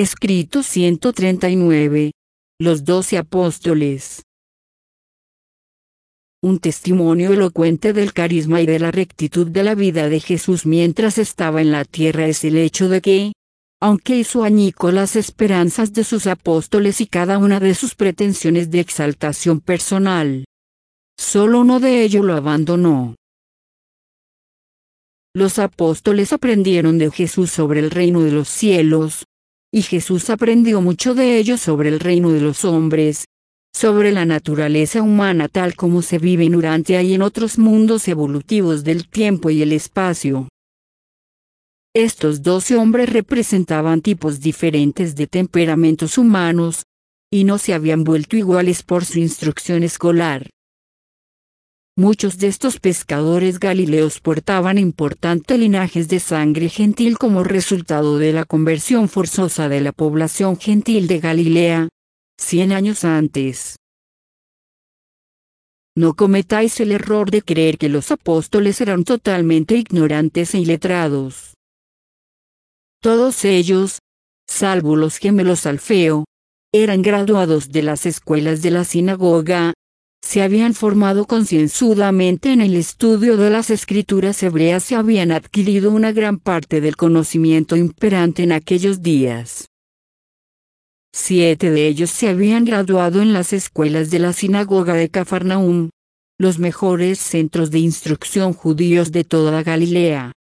Escrito 139. Los 12 apóstoles. Un testimonio elocuente del carisma y de la rectitud de la vida de Jesús mientras estaba en la tierra es el hecho de que, aunque hizo añicos las esperanzas de sus apóstoles y cada una de sus pretensiones de exaltación personal, solo uno de ellos lo abandonó. Los apóstoles aprendieron de Jesús sobre el reino de los cielos, y Jesús aprendió mucho de ellos sobre el reino de los hombres, sobre la naturaleza humana tal como se vive en Urantia y en otros mundos evolutivos del tiempo y el espacio. Estos 12 hombres representaban tipos diferentes de temperamentos humanos, y no se habían vuelto iguales por su instrucción escolar. Muchos de estos pescadores galileos portaban importantes linajes de sangre gentil como resultado de la conversión forzosa de la población gentil de Galilea, 100 años antes. No cometáis el error de creer que los apóstoles eran totalmente ignorantes e iletrados. Todos ellos, salvo los gemelos Alfeo, eran graduados de las escuelas de la sinagoga, se habían formado concienzudamente en el estudio de las escrituras hebreas y habían adquirido una gran parte del conocimiento imperante en aquellos días. 7 de ellos se habían graduado en las escuelas de la sinagoga de Cafarnaúm, los mejores centros de instrucción judíos de toda Galilea.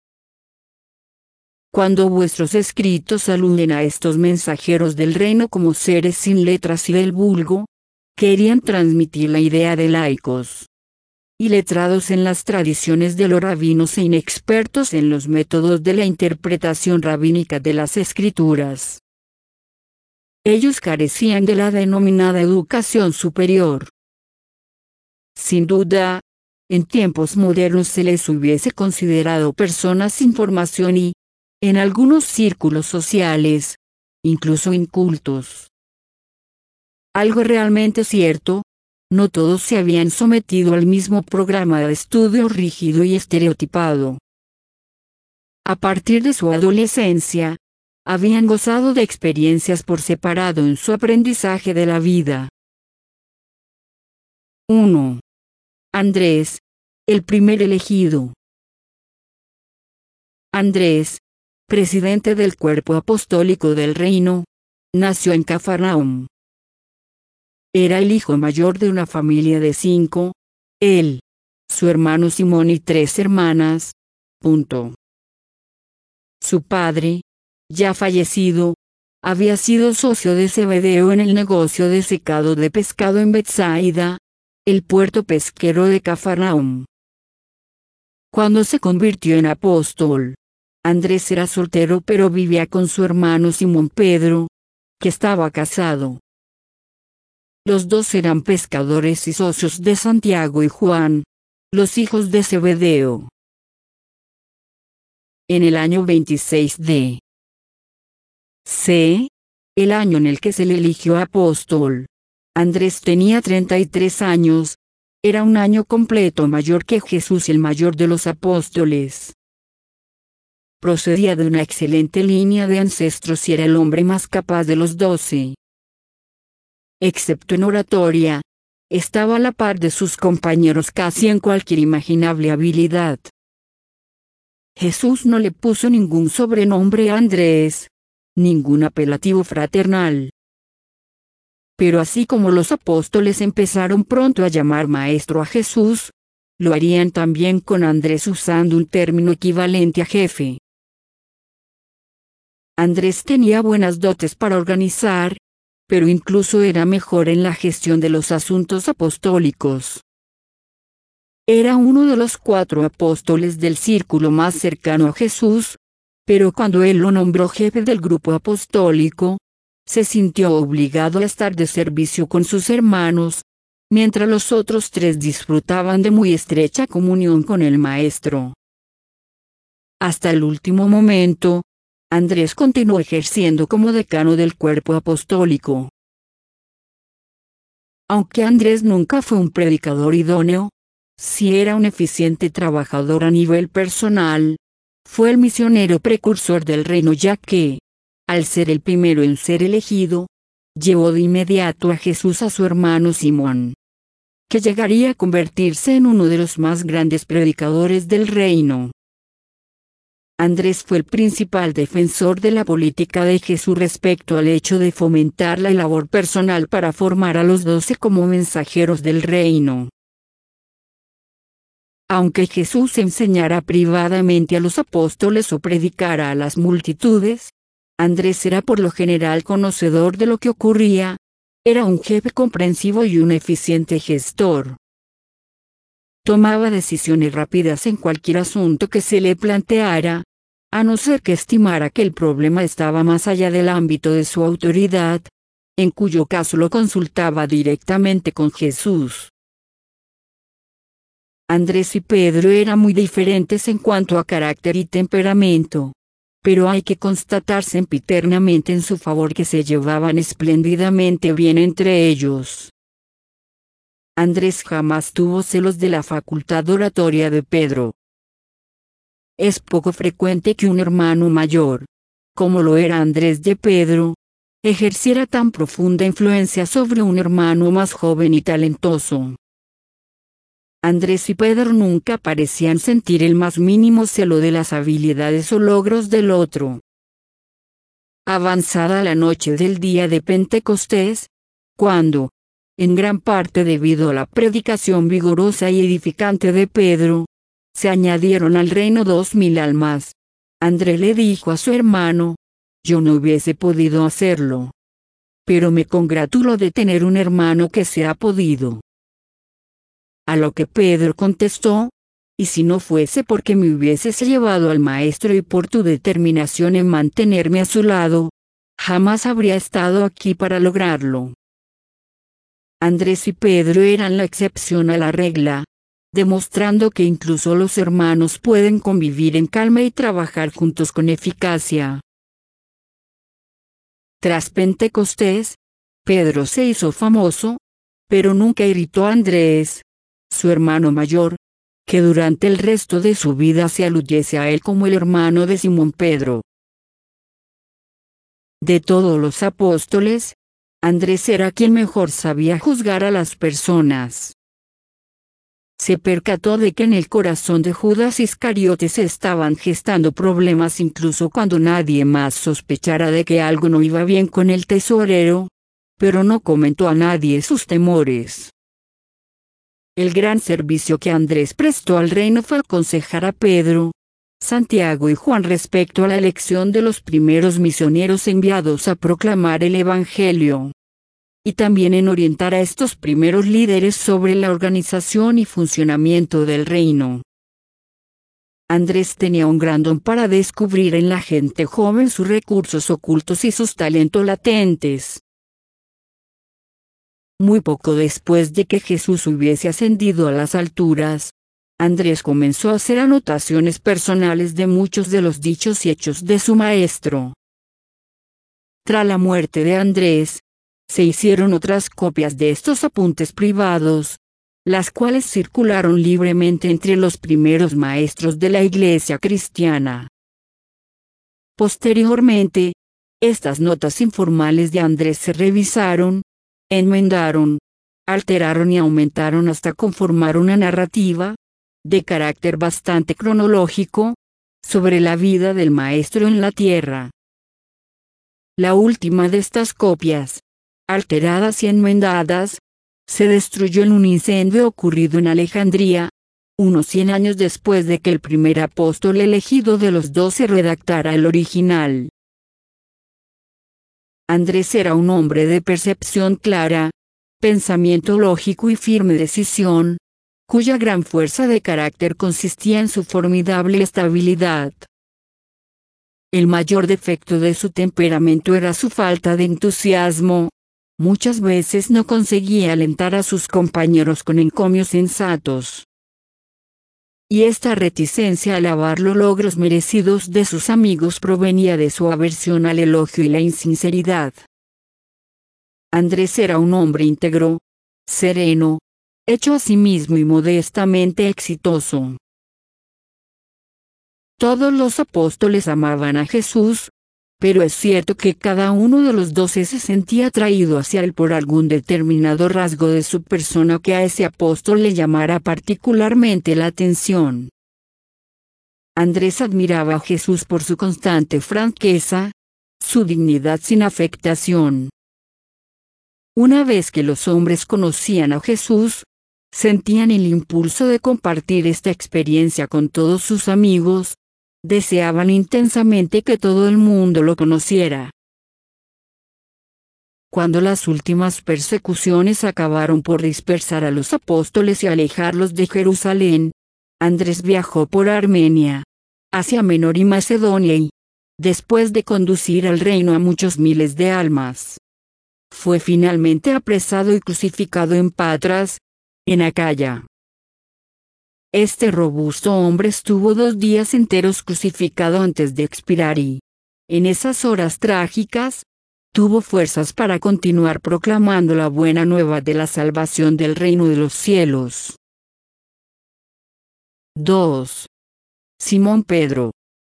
Cuando vuestros escritos aluden a estos mensajeros del reino como seres sin letras y del vulgo, querían transmitir la idea de laicos iletrados en las tradiciones de los rabinos e inexpertos en los métodos de la interpretación rabínica de las escrituras. Ellos carecían de la denominada educación superior. Sin duda, en tiempos modernos se les hubiese considerado personas sin formación y, en algunos círculos sociales, incluso incultos. Algo realmente cierto, no todos se habían sometido al mismo programa de estudio rígido y estereotipado. A partir de su adolescencia, habían gozado de experiencias por separado en su aprendizaje de la vida. 1. Andrés, el primer elegido. Andrés, presidente del cuerpo apostólico del reino, nació en Cafarnaúm. Era el hijo mayor de una familia de 5, él, su hermano Simón y 3 hermanas. Su padre, ya fallecido, había sido socio de Zebedeo en el negocio de secado de pescado en Betsaida, el puerto pesquero de Cafarnaúm. Cuando se convirtió en apóstol, Andrés era soltero pero vivía con su hermano Simón Pedro, que estaba casado. Los dos eran pescadores y socios de Santiago y Juan, los hijos de Zebedeo. En el año 26 de C, el año en el que se le eligió apóstol, Andrés tenía 33 años, era un año completo mayor que Jesús, el mayor de los apóstoles. Procedía de una excelente línea de ancestros y era el hombre más capaz de los 12. Excepto en oratoria, estaba a la par de sus compañeros casi en cualquier imaginable habilidad. Jesús no le puso ningún sobrenombre a Andrés, ningún apelativo fraternal. Pero así como los apóstoles empezaron pronto a llamar maestro a Jesús, lo harían también con Andrés usando un término equivalente a jefe. Andrés tenía buenas dotes para organizar, pero incluso era mejor en la gestión de los asuntos apostólicos. Era uno de los 4 apóstoles del círculo más cercano a Jesús, pero cuando él lo nombró jefe del grupo apostólico, se sintió obligado a estar de servicio con sus hermanos, mientras los otros 3 disfrutaban de muy estrecha comunión con el Maestro. Hasta el último momento, Andrés continuó ejerciendo como decano del cuerpo apostólico. Aunque Andrés nunca fue un predicador idóneo, sí era un eficiente trabajador a nivel personal, fue el misionero precursor del reino ya que, al ser el primero en ser elegido, llevó de inmediato a Jesús a su hermano Simón, que llegaría a convertirse en uno de los más grandes predicadores del reino. Andrés fue el principal defensor de la política de Jesús respecto al hecho de fomentar la labor personal para formar a los 12 como mensajeros del reino. Aunque Jesús enseñara privadamente a los apóstoles o predicara a las multitudes, Andrés era por lo general conocedor de lo que ocurría, era un jefe comprensivo y un eficiente gestor. Tomaba decisiones rápidas en cualquier asunto que se le planteara, a no ser que estimara que el problema estaba más allá del ámbito de su autoridad, en cuyo caso lo consultaba directamente con Jesús. Andrés y Pedro eran muy diferentes en cuanto a carácter y temperamento, pero hay que constatar sempiternamente en su favor que se llevaban espléndidamente bien entre ellos. Andrés jamás tuvo celos de la facultad oratoria de Pedro. Es poco frecuente que un hermano mayor, como lo era Andrés de Pedro, ejerciera tan profunda influencia sobre un hermano más joven y talentoso. Andrés y Pedro nunca parecían sentir el más mínimo celo de las habilidades o logros del otro. Avanzada la noche del día de Pentecostés, cuando, en gran parte debido a la predicación vigorosa y edificante de Pedro, se añadieron al reino 2000 almas, Andrés le dijo a su hermano: yo no hubiese podido hacerlo, pero me congratulo de tener un hermano que se ha podido. A lo que Pedro contestó: y si no fuese porque me hubieses llevado al Maestro y por tu determinación en mantenerme a su lado, jamás habría estado aquí para lograrlo. Andrés y Pedro eran la excepción a la regla, demostrando que incluso los hermanos pueden convivir en calma y trabajar juntos con eficacia. Tras Pentecostés, Pedro se hizo famoso, pero nunca irritó a Andrés, su hermano mayor, que durante el resto de su vida se aludiese a él como el hermano de Simón Pedro. De todos los apóstoles, Andrés era quien mejor sabía juzgar a las personas. Se percató de que en el corazón de Judas Iscariote se estaban gestando problemas incluso cuando nadie más sospechara de que algo no iba bien con el tesorero, pero no comentó a nadie sus temores. El gran servicio que Andrés prestó al reino fue aconsejar a Pedro, Santiago y Juan respecto a la elección de los primeros misioneros enviados a proclamar el Evangelio, y también en orientar a estos primeros líderes sobre la organización y funcionamiento del reino. Andrés tenía un gran don para descubrir en la gente joven sus recursos ocultos y sus talentos latentes. Muy poco después de que Jesús hubiese ascendido a las alturas, Andrés comenzó a hacer anotaciones personales de muchos de los dichos y hechos de su maestro. Tras la muerte de Andrés, se hicieron otras copias de estos apuntes privados, las cuales circularon libremente entre los primeros maestros de la Iglesia cristiana. Posteriormente, estas notas informales de Andrés se revisaron, enmendaron, alteraron y aumentaron hasta conformar una narrativa, de carácter bastante cronológico, sobre la vida del maestro en la tierra. La última de estas copias, alteradas y enmendadas, se destruyó en un incendio ocurrido en Alejandría, unos 100 años después de que el primer apóstol elegido de los 12 redactara el original. Andrés era un hombre de percepción clara, pensamiento lógico y firme decisión, cuya gran fuerza de carácter consistía en su formidable estabilidad. El mayor defecto de su temperamento era su falta de entusiasmo. Muchas veces no conseguía alentar a sus compañeros con encomios sensatos. Y esta reticencia a alabar los logros merecidos de sus amigos provenía de su aversión al elogio y la insinceridad. Andrés era un hombre íntegro, sereno, hecho a sí mismo y modestamente exitoso. Todos los apóstoles amaban a Jesús, pero es cierto que cada uno de los 12 se sentía atraído hacia él por algún determinado rasgo de su persona que a ese apóstol le llamara particularmente la atención. Andrés admiraba a Jesús por su constante franqueza, su dignidad sin afectación. Una vez que los hombres conocían a Jesús, sentían el impulso de compartir esta experiencia con todos sus amigos, deseaban intensamente que todo el mundo lo conociera. Cuando las últimas persecuciones acabaron por dispersar a los apóstoles y alejarlos de Jerusalén, Andrés viajó por Armenia, Asia Menor y Macedonia y, después de conducir al reino a muchos miles de almas, fue finalmente apresado y crucificado en Patras, en Acaya. Este robusto hombre estuvo 2 días enteros crucificado antes de expirar y, en esas horas trágicas, tuvo fuerzas para continuar proclamando la buena nueva de la salvación del reino de los cielos. 2. Simón Pedro.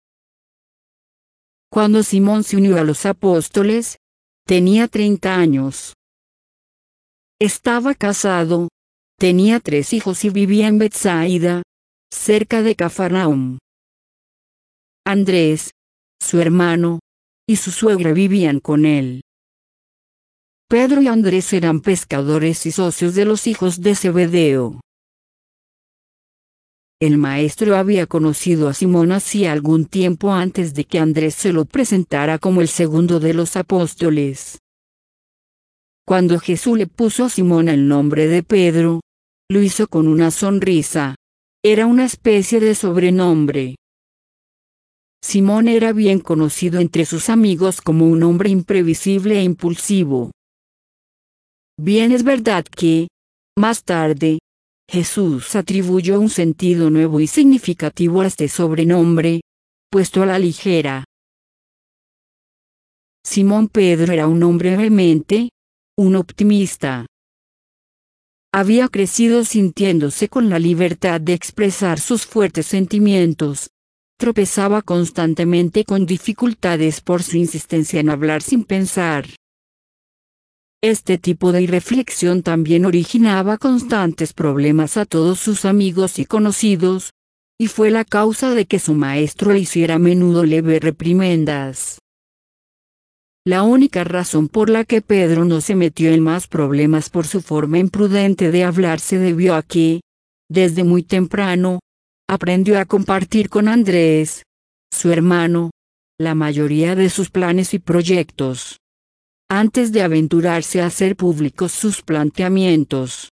Cuando Simón se unió a los apóstoles, tenía 30 años. Estaba casado, tenía 3 hijos y vivía en Betsaida, cerca de Cafarnaúm. Andrés, su hermano, y su suegra vivían con él. Pedro y Andrés eran pescadores y socios de los hijos de Zebedeo. El maestro había conocido a Simón hacía algún tiempo antes de que Andrés se lo presentara como el segundo de los apóstoles. Cuando Jesús le puso a Simón el nombre de Pedro, lo hizo con una sonrisa. Era una especie de sobrenombre. Simón era bien conocido entre sus amigos como un hombre imprevisible e impulsivo. Bien es verdad que, más tarde, Jesús atribuyó un sentido nuevo y significativo a este sobrenombre, puesto a la ligera. Simón Pedro era un hombre vehemente, un optimista. Había crecido sintiéndose con la libertad de expresar sus fuertes sentimientos. Tropezaba constantemente con dificultades por su insistencia en hablar sin pensar. Este tipo de irreflexión también originaba constantes problemas a todos sus amigos y conocidos, y fue la causa de que su maestro le hiciera a menudo leves reprimendas. La única razón por la que Pedro no se metió en más problemas por su forma imprudente de hablar se debió a que, desde muy temprano, aprendió a compartir con Andrés, su hermano, la mayoría de sus planes y proyectos, antes de aventurarse a hacer públicos sus planteamientos.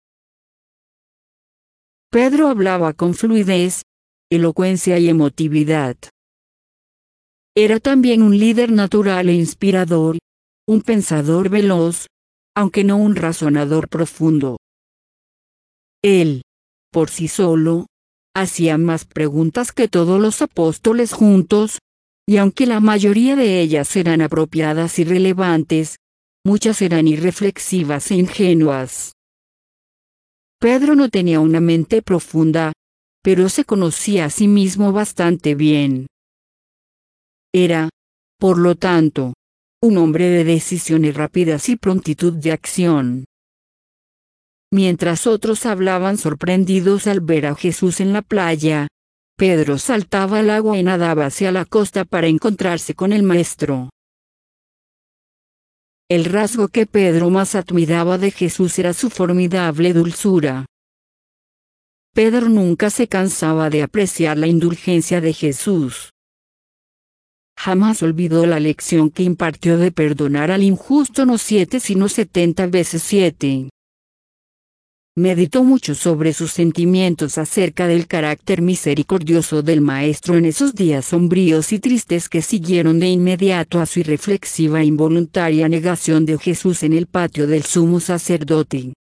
Pedro hablaba con fluidez, elocuencia y emotividad. Era también un líder natural e inspirador, un pensador veloz, aunque no un razonador profundo. Él, por sí solo, hacía más preguntas que todos los apóstoles juntos, y aunque la mayoría de ellas eran apropiadas y relevantes, muchas eran irreflexivas e ingenuas. Pedro no tenía una mente profunda, pero se conocía a sí mismo bastante bien. Era, por lo tanto, un hombre de decisiones rápidas y prontitud de acción. Mientras otros hablaban sorprendidos al ver a Jesús en la playa, Pedro saltaba al agua y nadaba hacia la costa para encontrarse con el Maestro. El rasgo que Pedro más admiraba de Jesús era su formidable dulzura. Pedro nunca se cansaba de apreciar la indulgencia de Jesús. Jamás olvidó la lección que impartió de perdonar al injusto no 7 sino 70 veces 7. Meditó mucho sobre sus sentimientos acerca del carácter misericordioso del Maestro en esos días sombríos y tristes que siguieron de inmediato a su irreflexiva e involuntaria negación de Jesús en el patio del sumo sacerdote.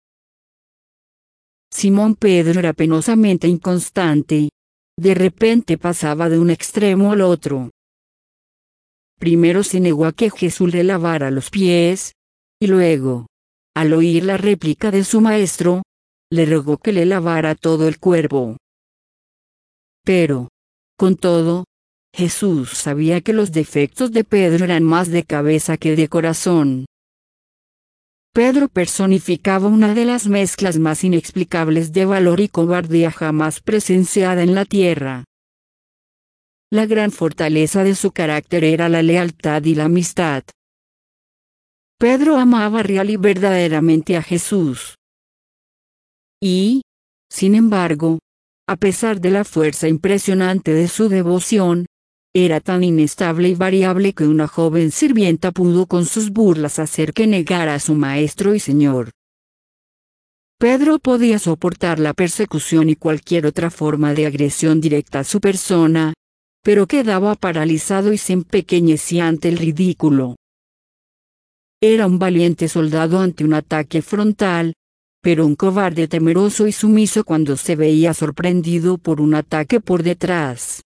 Simón Pedro era penosamente inconstante. De repente pasaba de un extremo al otro. Primero se negó a que Jesús le lavara los pies, y luego, al oír la réplica de su maestro, le rogó que le lavara todo el cuerpo. Pero, con todo, Jesús sabía que los defectos de Pedro eran más de cabeza que de corazón. Pedro personificaba una de las mezclas más inexplicables de valor y cobardía jamás presenciada en la tierra. La gran fortaleza de su carácter era la lealtad y la amistad. Pedro amaba real y verdaderamente a Jesús. Y, sin embargo, a pesar de la fuerza impresionante de su devoción, era tan inestable y variable que una joven sirvienta pudo con sus burlas hacer que negara a su maestro y señor. Pedro podía soportar la persecución y cualquier otra forma de agresión directa a su persona, pero quedaba paralizado y se empequeñecía ante el ridículo. Era un valiente soldado ante un ataque frontal, pero un cobarde temeroso y sumiso cuando se veía sorprendido por un ataque por detrás.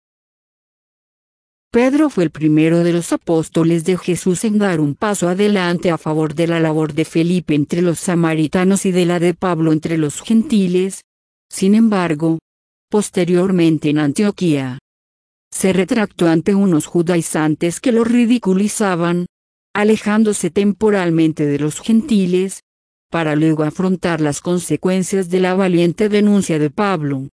Pedro fue el primero de los apóstoles de Jesús en dar un paso adelante a favor de la labor de Felipe entre los samaritanos y de la de Pablo entre los gentiles. Sin embargo, posteriormente en Antioquía, se retractó ante unos judaizantes que lo ridiculizaban, alejándose temporalmente de los gentiles, para luego afrontar las consecuencias de la valiente denuncia de Pablo.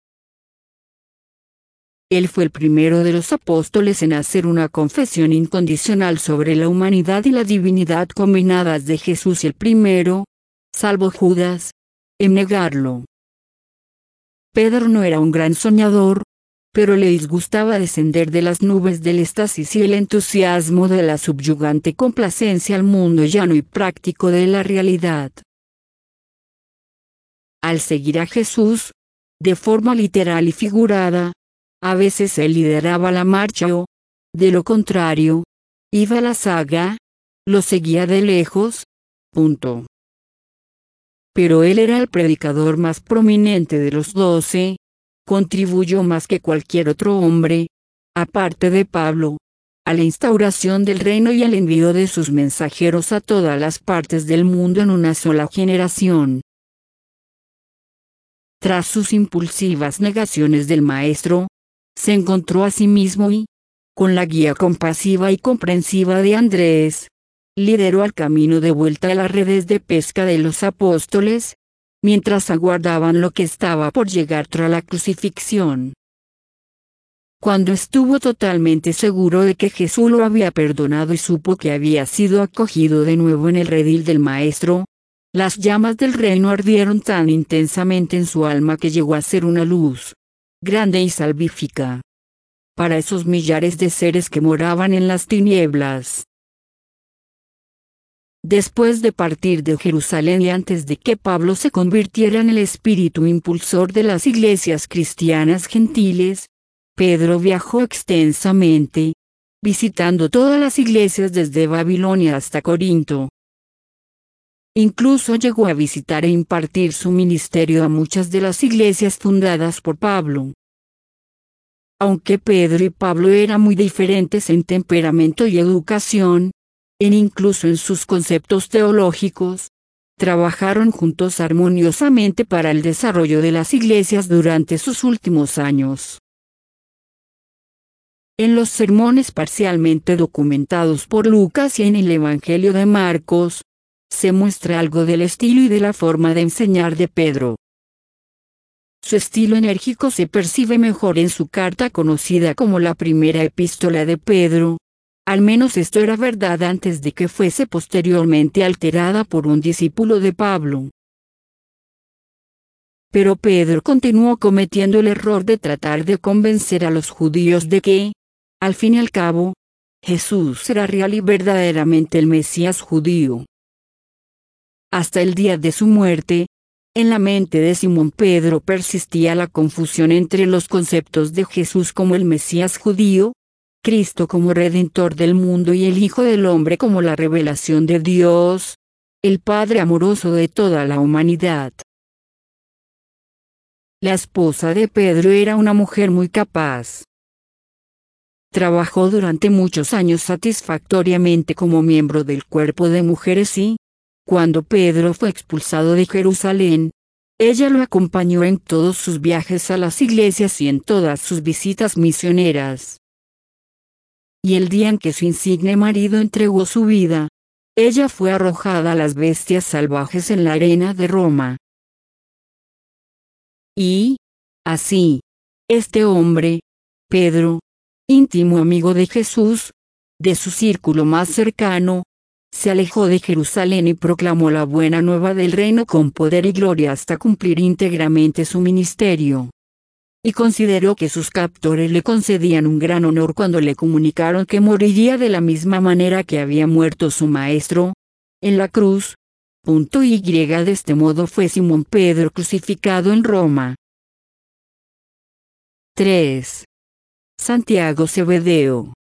Él fue el primero de los apóstoles en hacer una confesión incondicional sobre la humanidad y la divinidad combinadas de Jesús y el primero, salvo Judas, en negarlo. Pedro no era un gran soñador, pero le disgustaba descender de las nubes del éxtasis y el entusiasmo de la subyugante complacencia al mundo llano y práctico de la realidad. Al seguir a Jesús, de forma literal y figurada, a veces él lideraba la marcha o, de lo contrario, iba a la saga, lo seguía de lejos. Pero él era el predicador más prominente de los 12, contribuyó más que cualquier otro hombre, aparte de Pablo, a la instauración del reino y al envío de sus mensajeros a todas las partes del mundo en una sola generación. Tras sus impulsivas negaciones del maestro, se encontró a sí mismo y, con la guía compasiva y comprensiva de Andrés, lideró al camino de vuelta a las redes de pesca de los apóstoles, mientras aguardaban lo que estaba por llegar tras la crucifixión. Cuando estuvo totalmente seguro de que Jesús lo había perdonado y supo que había sido acogido de nuevo en el redil del Maestro, las llamas del reino ardieron tan intensamente en su alma que llegó a ser una luz grande y salvífica para esos millares de seres que moraban en las tinieblas. Después de partir de Jerusalén y antes de que Pablo se convirtiera en el espíritu impulsor de las iglesias cristianas gentiles, Pedro viajó extensamente, visitando todas las iglesias desde Babilonia hasta Corinto. Incluso llegó a visitar e impartir su ministerio a muchas de las iglesias fundadas por Pablo. Aunque Pedro y Pablo eran muy diferentes en temperamento y educación, incluso en sus conceptos teológicos, trabajaron juntos armoniosamente para el desarrollo de las iglesias durante sus últimos años. En los sermones parcialmente documentados por Lucas y en el Evangelio de Marcos, se muestra algo del estilo y de la forma de enseñar de Pedro. Su estilo enérgico se percibe mejor en su carta conocida como la primera epístola de Pedro. Al menos esto era verdad antes de que fuese posteriormente alterada por un discípulo de Pablo. Pero Pedro continuó cometiendo el error de tratar de convencer a los judíos de que, al fin y al cabo, Jesús era real y verdaderamente el Mesías judío. Hasta el día de su muerte, en la mente de Simón Pedro persistía la confusión entre los conceptos de Jesús como el Mesías judío, Cristo como Redentor del mundo y el Hijo del Hombre como la revelación de Dios, el Padre amoroso de toda la humanidad. La esposa de Pedro era una mujer muy capaz. Trabajó durante muchos años satisfactoriamente como miembro del cuerpo de mujeres y, cuando Pedro fue expulsado de Jerusalén, ella lo acompañó en todos sus viajes a las iglesias y en todas sus visitas misioneras. y el día en que su insigne marido entregó su vida, ella fue arrojada a las bestias salvajes en la arena de Roma. Y, así, este hombre, Pedro, íntimo amigo de Jesús, de su círculo más cercano, se alejó de Jerusalén y proclamó la buena nueva del reino con poder y gloria hasta cumplir íntegramente su ministerio. Y consideró que sus captores le concedían un gran honor cuando le comunicaron que moriría de la misma manera que había muerto su maestro, en la cruz. De este modo fue Simón Pedro crucificado en Roma. 3. Santiago Zebedeo.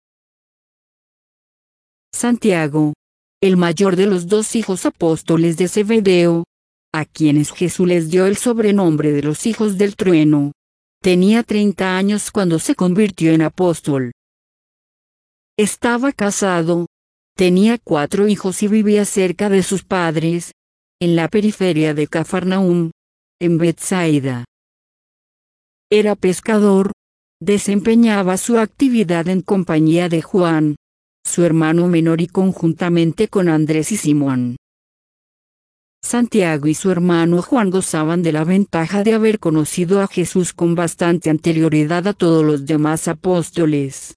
Santiago, el mayor de los dos hijos apóstoles de Zebedeo, a quienes Jesús les dio el sobrenombre de los hijos del trueno, tenía 30 años cuando se convirtió en apóstol. Estaba casado, tenía 4 hijos y vivía cerca de sus padres, en la periferia de Cafarnaúm, en Betsaida. Era pescador, desempeñaba su actividad en compañía de Juan, su hermano menor, y conjuntamente con Andrés y Simón. Santiago y su hermano Juan gozaban de la ventaja de haber conocido a Jesús con bastante anterioridad a todos los demás apóstoles.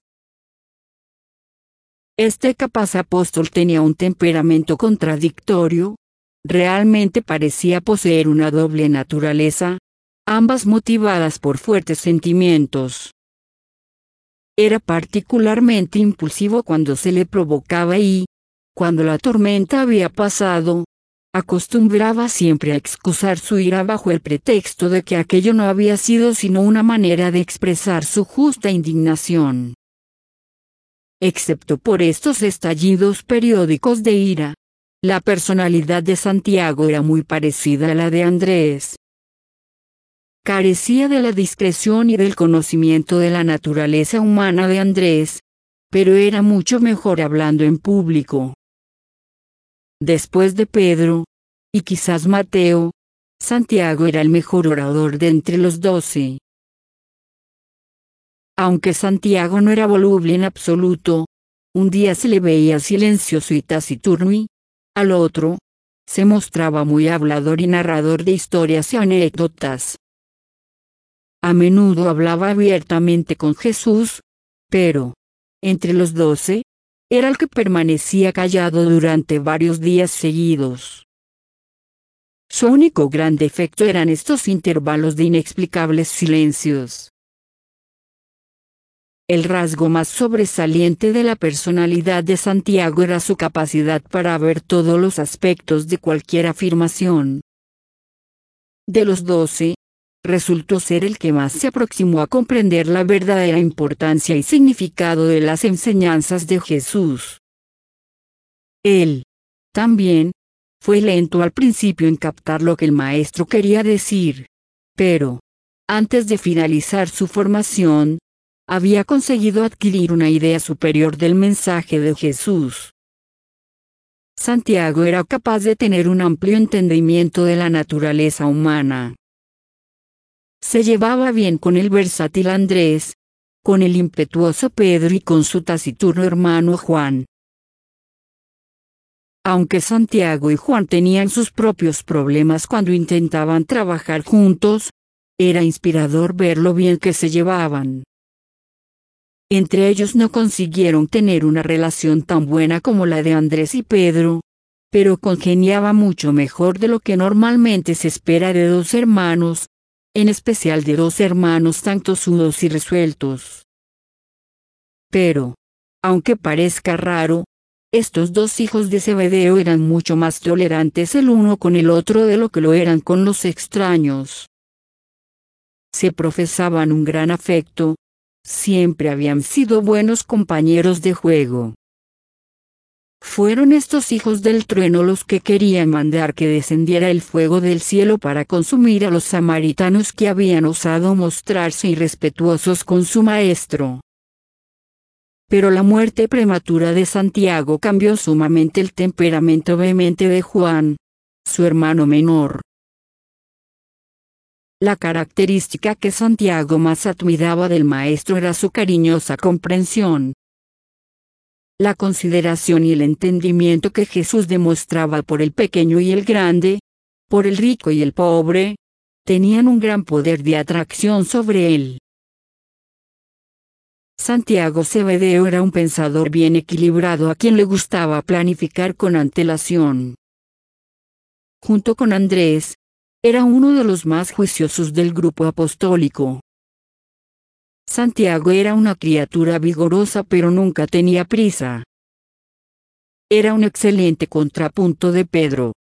Este capaz apóstol tenía un temperamento contradictorio, realmente parecía poseer una doble naturaleza, ambas motivadas por fuertes sentimientos. Era particularmente impulsivo cuando se le provocaba y, cuando la tormenta había pasado, acostumbraba siempre a excusar su ira bajo el pretexto de que aquello no había sido sino una manera de expresar su justa indignación. Excepto por estos estallidos periódicos de ira, la personalidad de Santiago era muy parecida a la de Andrés. Carecía de la discreción y del conocimiento de la naturaleza humana de Andrés, pero era mucho mejor hablando en público. Después de Pedro, y quizás Mateo, Santiago era el mejor orador de entre los 12. Aunque Santiago no era voluble en absoluto, un día se le veía silencioso y taciturno y, al otro, se mostraba muy hablador y narrador de historias y anécdotas. A menudo hablaba abiertamente con Jesús, pero, entre los 12, era el que permanecía callado durante varios días seguidos. Su único gran defecto eran estos intervalos de inexplicables silencios. El rasgo más sobresaliente de la personalidad de Santiago era su capacidad para ver todos los aspectos de cualquier afirmación. De los 12, resultó ser el que más se aproximó a comprender la verdadera importancia y significado de las enseñanzas de Jesús. Él, también, fue lento al principio en captar lo que el maestro quería decir, pero, antes de finalizar su formación, había conseguido adquirir una idea superior del mensaje de Jesús. Santiago era capaz de tener un amplio entendimiento de la naturaleza humana. Se llevaba bien con el versátil Andrés, con el impetuoso Pedro y con su taciturno hermano Juan. Aunque Santiago y Juan tenían sus propios problemas cuando intentaban trabajar juntos, era inspirador ver lo bien que se llevaban. Entre ellos no consiguieron tener una relación tan buena como la de Andrés y Pedro, pero congeniaba mucho mejor de lo que normalmente se espera de dos hermanos, en especial de dos hermanos tan tosudos y resueltos. Pero, aunque parezca raro, estos dos hijos de Zebedeo eran mucho más tolerantes el uno con el otro de lo que lo eran con los extraños. Se profesaban un gran afecto, siempre habían sido buenos compañeros de juego. Fueron estos hijos del trueno los que querían mandar que descendiera el fuego del cielo para consumir a los samaritanos que habían osado mostrarse irrespetuosos con su maestro. Pero la muerte prematura de Santiago cambió sumamente el temperamento vehemente de Juan, su hermano menor. La característica que Santiago más admiraba del maestro era su cariñosa comprensión. la consideración y el entendimiento que Jesús demostraba por el pequeño y el grande, por el rico y el pobre, tenían un gran poder de atracción sobre él. Santiago Zebedeo era un pensador bien equilibrado a quien le gustaba planificar con antelación. Junto con Andrés, era uno de los más juiciosos del grupo apostólico. Santiago era una criatura vigorosa pero nunca tenía prisa. Era un excelente contrapunto de Pedro.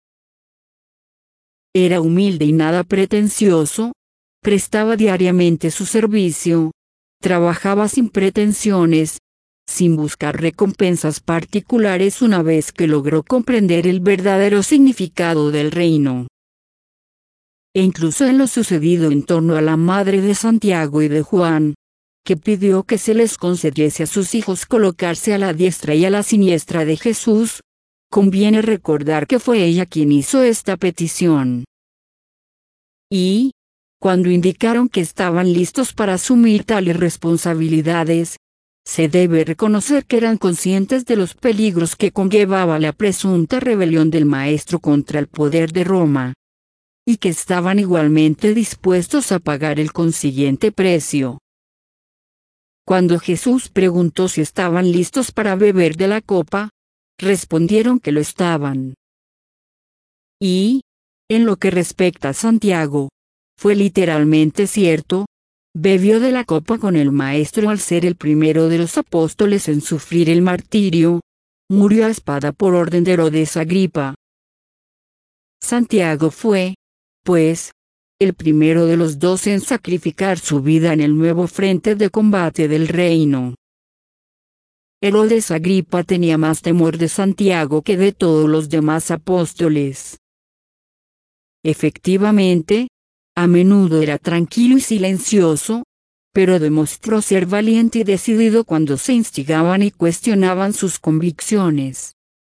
Era humilde y nada pretencioso, prestaba diariamente su servicio, trabajaba sin pretensiones, sin buscar recompensas particulares una vez que logró comprender el verdadero significado del reino. E incluso en lo sucedido en torno a la madre de Santiago y de Juan, que pidió que se les concediese a sus hijos colocarse a la diestra y a la siniestra de Jesús, conviene recordar que fue ella quien hizo esta petición. Y, cuando indicaron que estaban listos para asumir tales responsabilidades, se debe reconocer que eran conscientes de los peligros que conllevaba la presunta rebelión del maestro contra el poder de Roma, y que estaban igualmente dispuestos a pagar el consiguiente precio. Cuando Jesús preguntó si estaban listos para beber de la copa, respondieron que lo estaban. Y, en lo que respecta a Santiago, fue literalmente cierto, bebió de la copa con el Maestro al ser el primero de los apóstoles en sufrir el martirio, murió a espada por orden de Herodes Agripa. Santiago fue, pues, el primero de los 12 en sacrificar su vida en el nuevo frente de combate del reino. Herodes Agripa tenía más temor de Santiago que de todos los demás apóstoles. Efectivamente, a menudo era tranquilo y silencioso, pero demostró ser valiente y decidido cuando se instigaban y cuestionaban sus convicciones.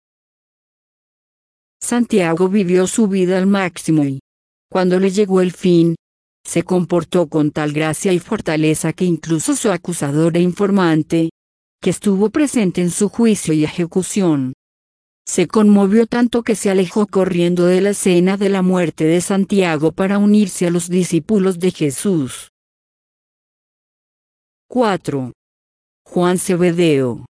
Santiago vivió su vida al máximo y, cuando le llegó el fin, se comportó con tal gracia y fortaleza que incluso su acusador e informante, que estuvo presente en su juicio y ejecución, se conmovió tanto que se alejó corriendo de la escena de la muerte de Santiago para unirse a los discípulos de Jesús. 4. Juan Zebedeo.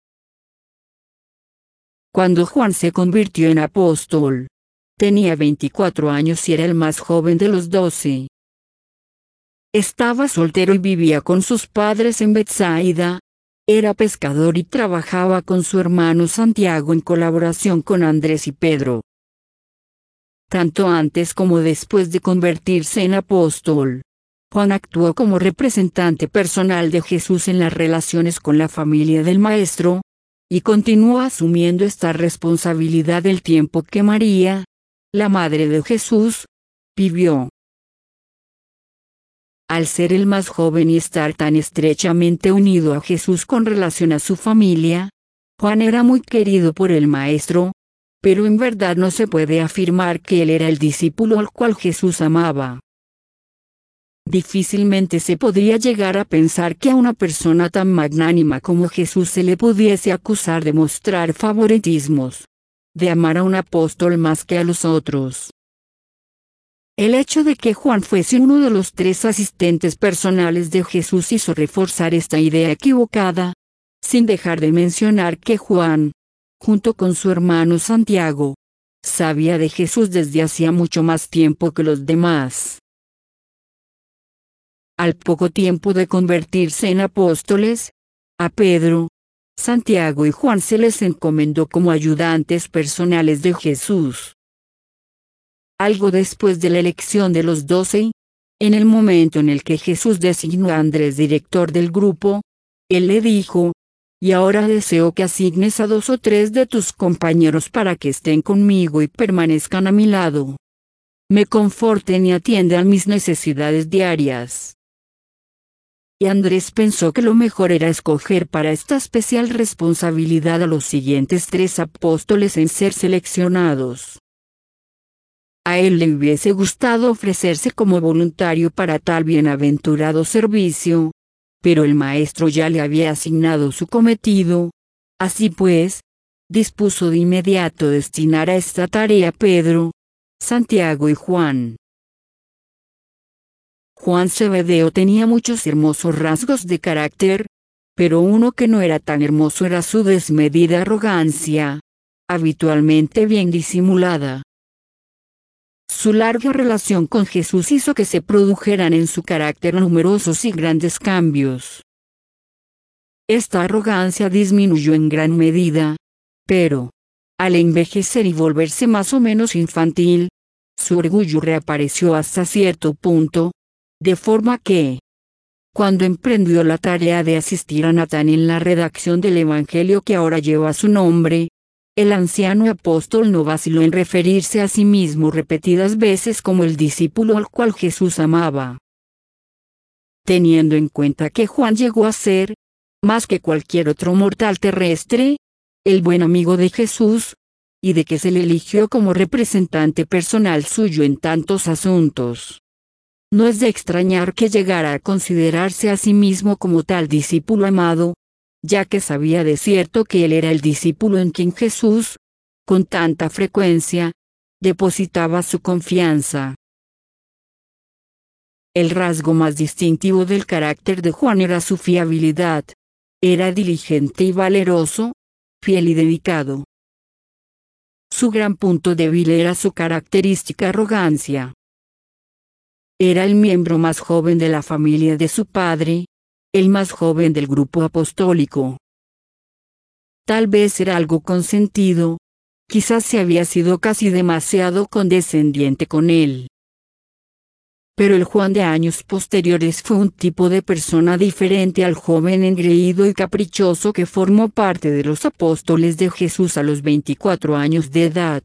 Cuando Juan se convirtió en apóstol, tenía 24 años y era el más joven de los 12. Estaba soltero y vivía con sus padres en Betsaida. Era pescador y trabajaba con su hermano Santiago en colaboración con Andrés y Pedro. Tanto antes como después de convertirse en apóstol, Juan actuó como representante personal de Jesús en las relaciones con la familia del Maestro, y continuó asumiendo esta responsabilidad el tiempo que María, la madre de Jesús, vivió. Al ser el más joven y estar tan estrechamente unido a Jesús con relación a su familia, Juan era muy querido por el Maestro, pero en verdad no se puede afirmar que él era el discípulo al cual Jesús amaba. Difícilmente se podría llegar a pensar que a una persona tan magnánima como Jesús se le pudiese acusar de mostrar favoritismos, de amar a un apóstol más que a los otros. El hecho de que Juan fuese uno de los 3 asistentes personales de Jesús hizo reforzar esta idea equivocada, sin dejar de mencionar que Juan, junto con su hermano Santiago, sabía de Jesús desde hacía mucho más tiempo que los demás. Al poco tiempo de convertirse en apóstoles, a Pedro, Santiago y Juan se les encomendó como ayudantes personales de Jesús. Algo después de la elección de los 12, en el momento en el que Jesús designó a Andrés director del grupo, él le dijo: "Y ahora deseo que asignes a 2 o 3 de tus compañeros para que estén conmigo y permanezcan a mi lado. Me conforten y atiendan mis necesidades diarias". Y Andrés pensó que lo mejor era escoger para esta especial responsabilidad a los siguientes 3 apóstoles en ser seleccionados. A él le hubiese gustado ofrecerse como voluntario para tal bienaventurado servicio, pero el Maestro ya le había asignado su cometido, Así pues, dispuso de inmediato destinar a esta tarea a Pedro, Santiago y Juan. Juan Zebedeo tenía muchos hermosos rasgos de carácter, pero uno que no era tan hermoso era su desmedida arrogancia, habitualmente bien disimulada. Su larga relación con Jesús hizo que se produjeran en su carácter numerosos y grandes cambios. Esta arrogancia disminuyó en gran medida, pero, al envejecer y volverse más o menos infantil, su orgullo reapareció hasta cierto punto, de forma que, cuando emprendió la tarea de asistir a Natán en la redacción del Evangelio que ahora lleva su nombre, el anciano apóstol no vaciló en referirse a sí mismo repetidas veces como el discípulo al cual Jesús amaba. Teniendo en cuenta que Juan llegó a ser, más que cualquier otro mortal terrestre, el buen amigo de Jesús, y de que se le eligió como representante personal suyo en tantos asuntos, no es de extrañar que llegara a considerarse a sí mismo como tal discípulo amado, ya que sabía de cierto que él era el discípulo en quien Jesús, con tanta frecuencia, depositaba su confianza. El rasgo más distintivo del carácter de Juan era su fiabilidad. Era diligente y valeroso, fiel y dedicado. Su gran punto débil era su característica arrogancia. Era el miembro más joven de la familia de su padre, el más joven del grupo apostólico. Tal vez era algo consentido, quizás se había sido casi demasiado condescendiente con él. Pero el Juan de años posteriores fue un tipo de persona diferente al joven engreído y caprichoso que formó parte de los apóstoles de Jesús a los 24 años de edad.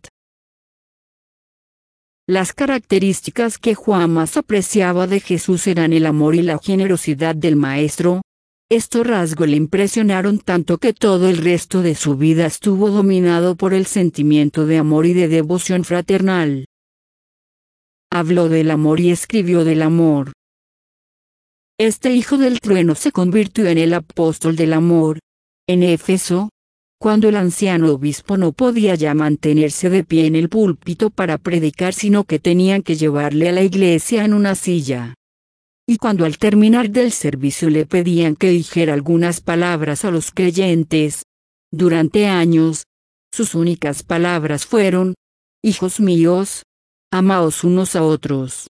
Las características que Juan más apreciaba de Jesús eran el amor y la generosidad del Maestro. Estos rasgos le impresionaron tanto que todo el resto de su vida estuvo dominado por el sentimiento de amor y de devoción fraternal. Habló del amor y escribió del amor. Este hijo del trueno se convirtió en el apóstol del amor, en Éfeso, cuando el anciano obispo no podía ya mantenerse de pie en el púlpito para predicar, sino que tenían que llevarle a la iglesia en una silla. Y cuando al terminar del servicio le pedían que dijera algunas palabras a los creyentes, durante años, sus únicas palabras fueron: hijos míos, amaos unos a otros.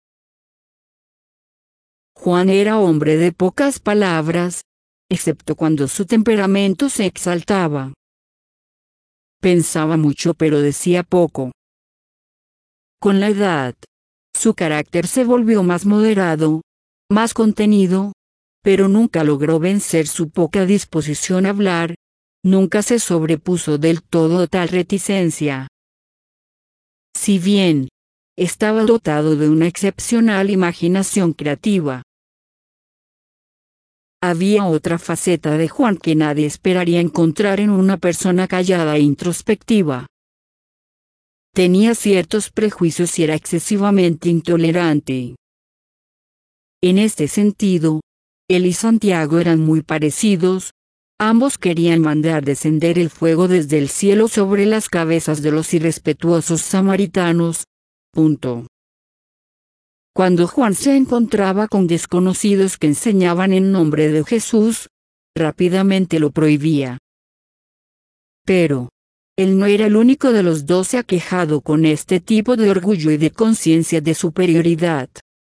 Juan era hombre de pocas palabras, excepto cuando su temperamento se exaltaba. Pensaba mucho pero decía poco. Con la edad, su carácter se volvió más moderado, más contenido, pero nunca logró vencer su poca disposición a hablar, nunca se sobrepuso del todo a tal reticencia. Si bien, estaba dotado de una excepcional imaginación creativa, había otra faceta de Juan que nadie esperaría encontrar en una persona callada e introspectiva. Tenía ciertos prejuicios y era excesivamente intolerante. En este sentido, él y Santiago eran muy parecidos. Ambos querían mandar descender el fuego desde el cielo sobre las cabezas de los irrespetuosos samaritanos. Cuando Juan se encontraba con desconocidos que enseñaban en nombre de Jesús, rápidamente lo prohibía. Pero, él no era el único de los 12 aquejado con este tipo de orgullo y de conciencia de superioridad.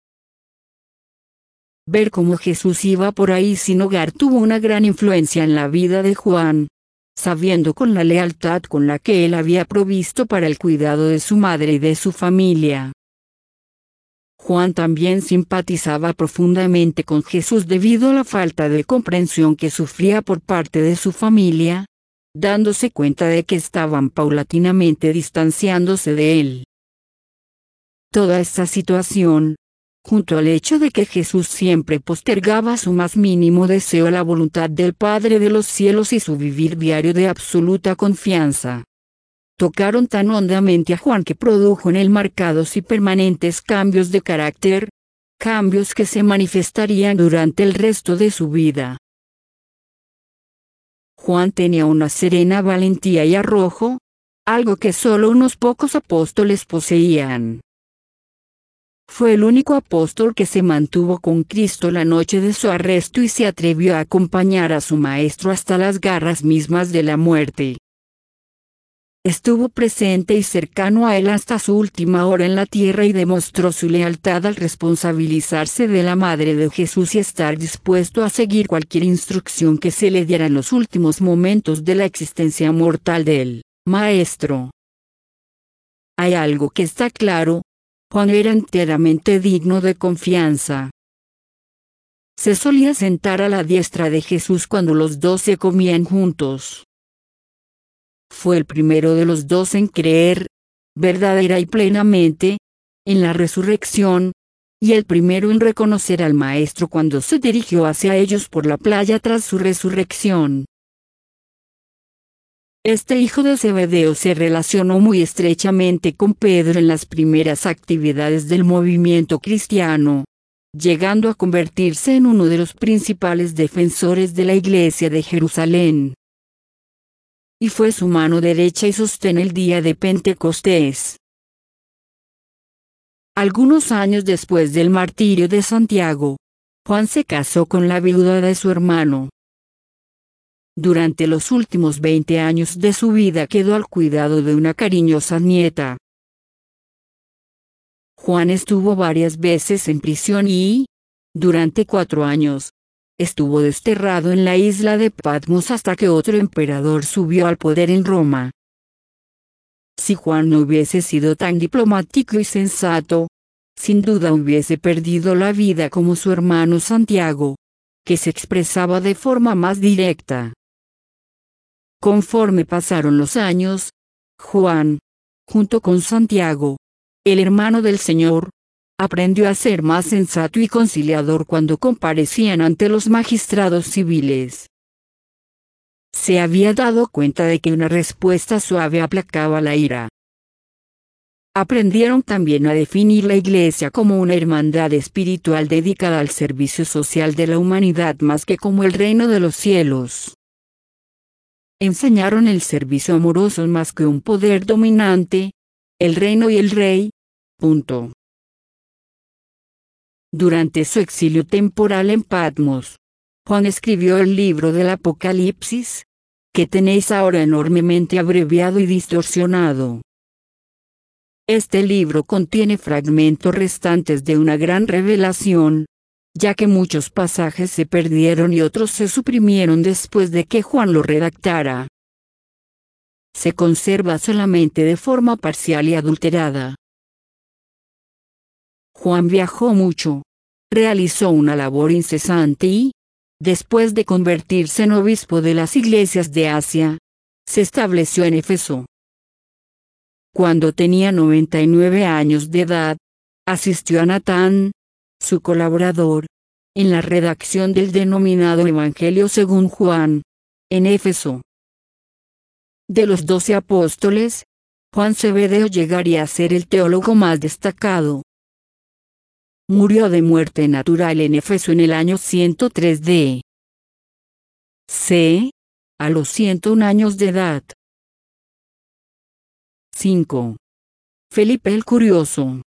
Ver cómo Jesús iba por ahí sin hogar tuvo una gran influencia en la vida de Juan, sabiendo con la lealtad con la que él había provisto para el cuidado de su madre y de su familia. Juan también simpatizaba profundamente con Jesús debido a la falta de comprensión que sufría por parte de su familia, dándose cuenta de que estaban paulatinamente distanciándose de él. Toda esta situación, junto al hecho de que Jesús siempre postergaba su más mínimo deseo a la voluntad del Padre de los cielos y su vivir diario de absoluta confianza, tocaron tan hondamente a Juan que produjo en él marcados y permanentes cambios de carácter, cambios que se manifestarían durante el resto de su vida. Juan tenía una serena valentía y arrojo, algo que solo unos pocos apóstoles poseían. Fue el único apóstol que se mantuvo con Cristo la noche de su arresto y se atrevió a acompañar a su maestro hasta las garras mismas de la muerte. Estuvo presente y cercano a él hasta su última hora en la tierra y demostró su lealtad al responsabilizarse de la Madre de Jesús y estar dispuesto a seguir cualquier instrucción que se le diera en los últimos momentos de la existencia mortal del Maestro. Hay algo que está claro: Juan era enteramente digno de confianza. Se solía sentar a la diestra de Jesús cuando los 12 comían juntos. Fue el primero de los 2 en creer, verdadera y plenamente, en la resurrección, y el primero en reconocer al Maestro cuando se dirigió hacia ellos por la playa tras su resurrección. Este hijo de Zebedeo se relacionó muy estrechamente con Pedro en las primeras actividades del movimiento cristiano, llegando a convertirse en uno de los principales defensores de la Iglesia de Jerusalén. Y fue su mano derecha y sostén el día de Pentecostés. Algunos años después del martirio de Santiago, Juan se casó con la viuda de su hermano. Durante los últimos 20 años de su vida quedó al cuidado de una cariñosa nieta. Juan estuvo varias veces en prisión y, durante 4 años, estuvo desterrado en la isla de Patmos hasta que otro emperador subió al poder en Roma. Si Juan no hubiese sido tan diplomático y sensato, sin duda hubiese perdido la vida como su hermano Santiago, que se expresaba de forma más directa. Conforme pasaron los años, Juan, junto con Santiago, el hermano del Señor, aprendió a ser más sensato y conciliador cuando comparecían ante los magistrados civiles. Se había dado cuenta de que una respuesta suave aplacaba la ira. Aprendieron también a definir la Iglesia como una hermandad espiritual dedicada al servicio social de la humanidad más que como el reino de los cielos. Enseñaron el servicio amoroso más que un poder dominante, el reino y el rey. Punto. Durante su exilio temporal en Patmos, Juan escribió el libro del Apocalipsis, que tenéis ahora enormemente abreviado y distorsionado. Este libro contiene fragmentos restantes de una gran revelación, ya que muchos pasajes se perdieron y otros se suprimieron después de que Juan lo redactara. Se conserva solamente de forma parcial y adulterada. Juan viajó mucho, realizó una labor incesante y, después de convertirse en obispo de las iglesias de Asia, se estableció en Éfeso. Cuando tenía 99 años de edad, asistió a Natán, su colaborador, en la redacción del denominado Evangelio según Juan, en Éfeso. De los 12 apóstoles, Juan Zebedeo llegaría a ser el teólogo más destacado. Murió de muerte natural en Éfeso en el año 103 d.C., a los 101 años de edad. 5. Felipe el Curioso.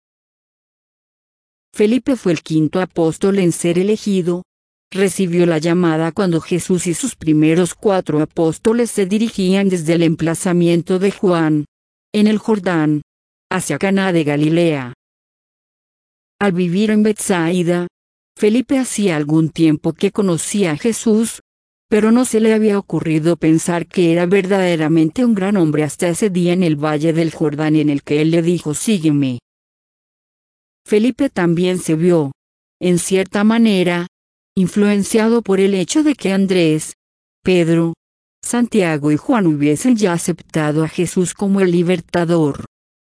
Felipe fue el quinto apóstol en ser elegido. Recibió la llamada cuando Jesús y sus primeros 4 apóstoles se dirigían desde el emplazamiento de Juan, en el Jordán, hacia Caná de Galilea. Al vivir en Betsaida, Felipe hacía algún tiempo que conocía a Jesús, pero no se le había ocurrido pensar que era verdaderamente un gran hombre hasta ese día en el valle del Jordán en el que él le dijo: sígueme. Felipe también se vio, en cierta manera, influenciado por el hecho de que Andrés, Pedro, Santiago y Juan hubiesen ya aceptado a Jesús como el libertador.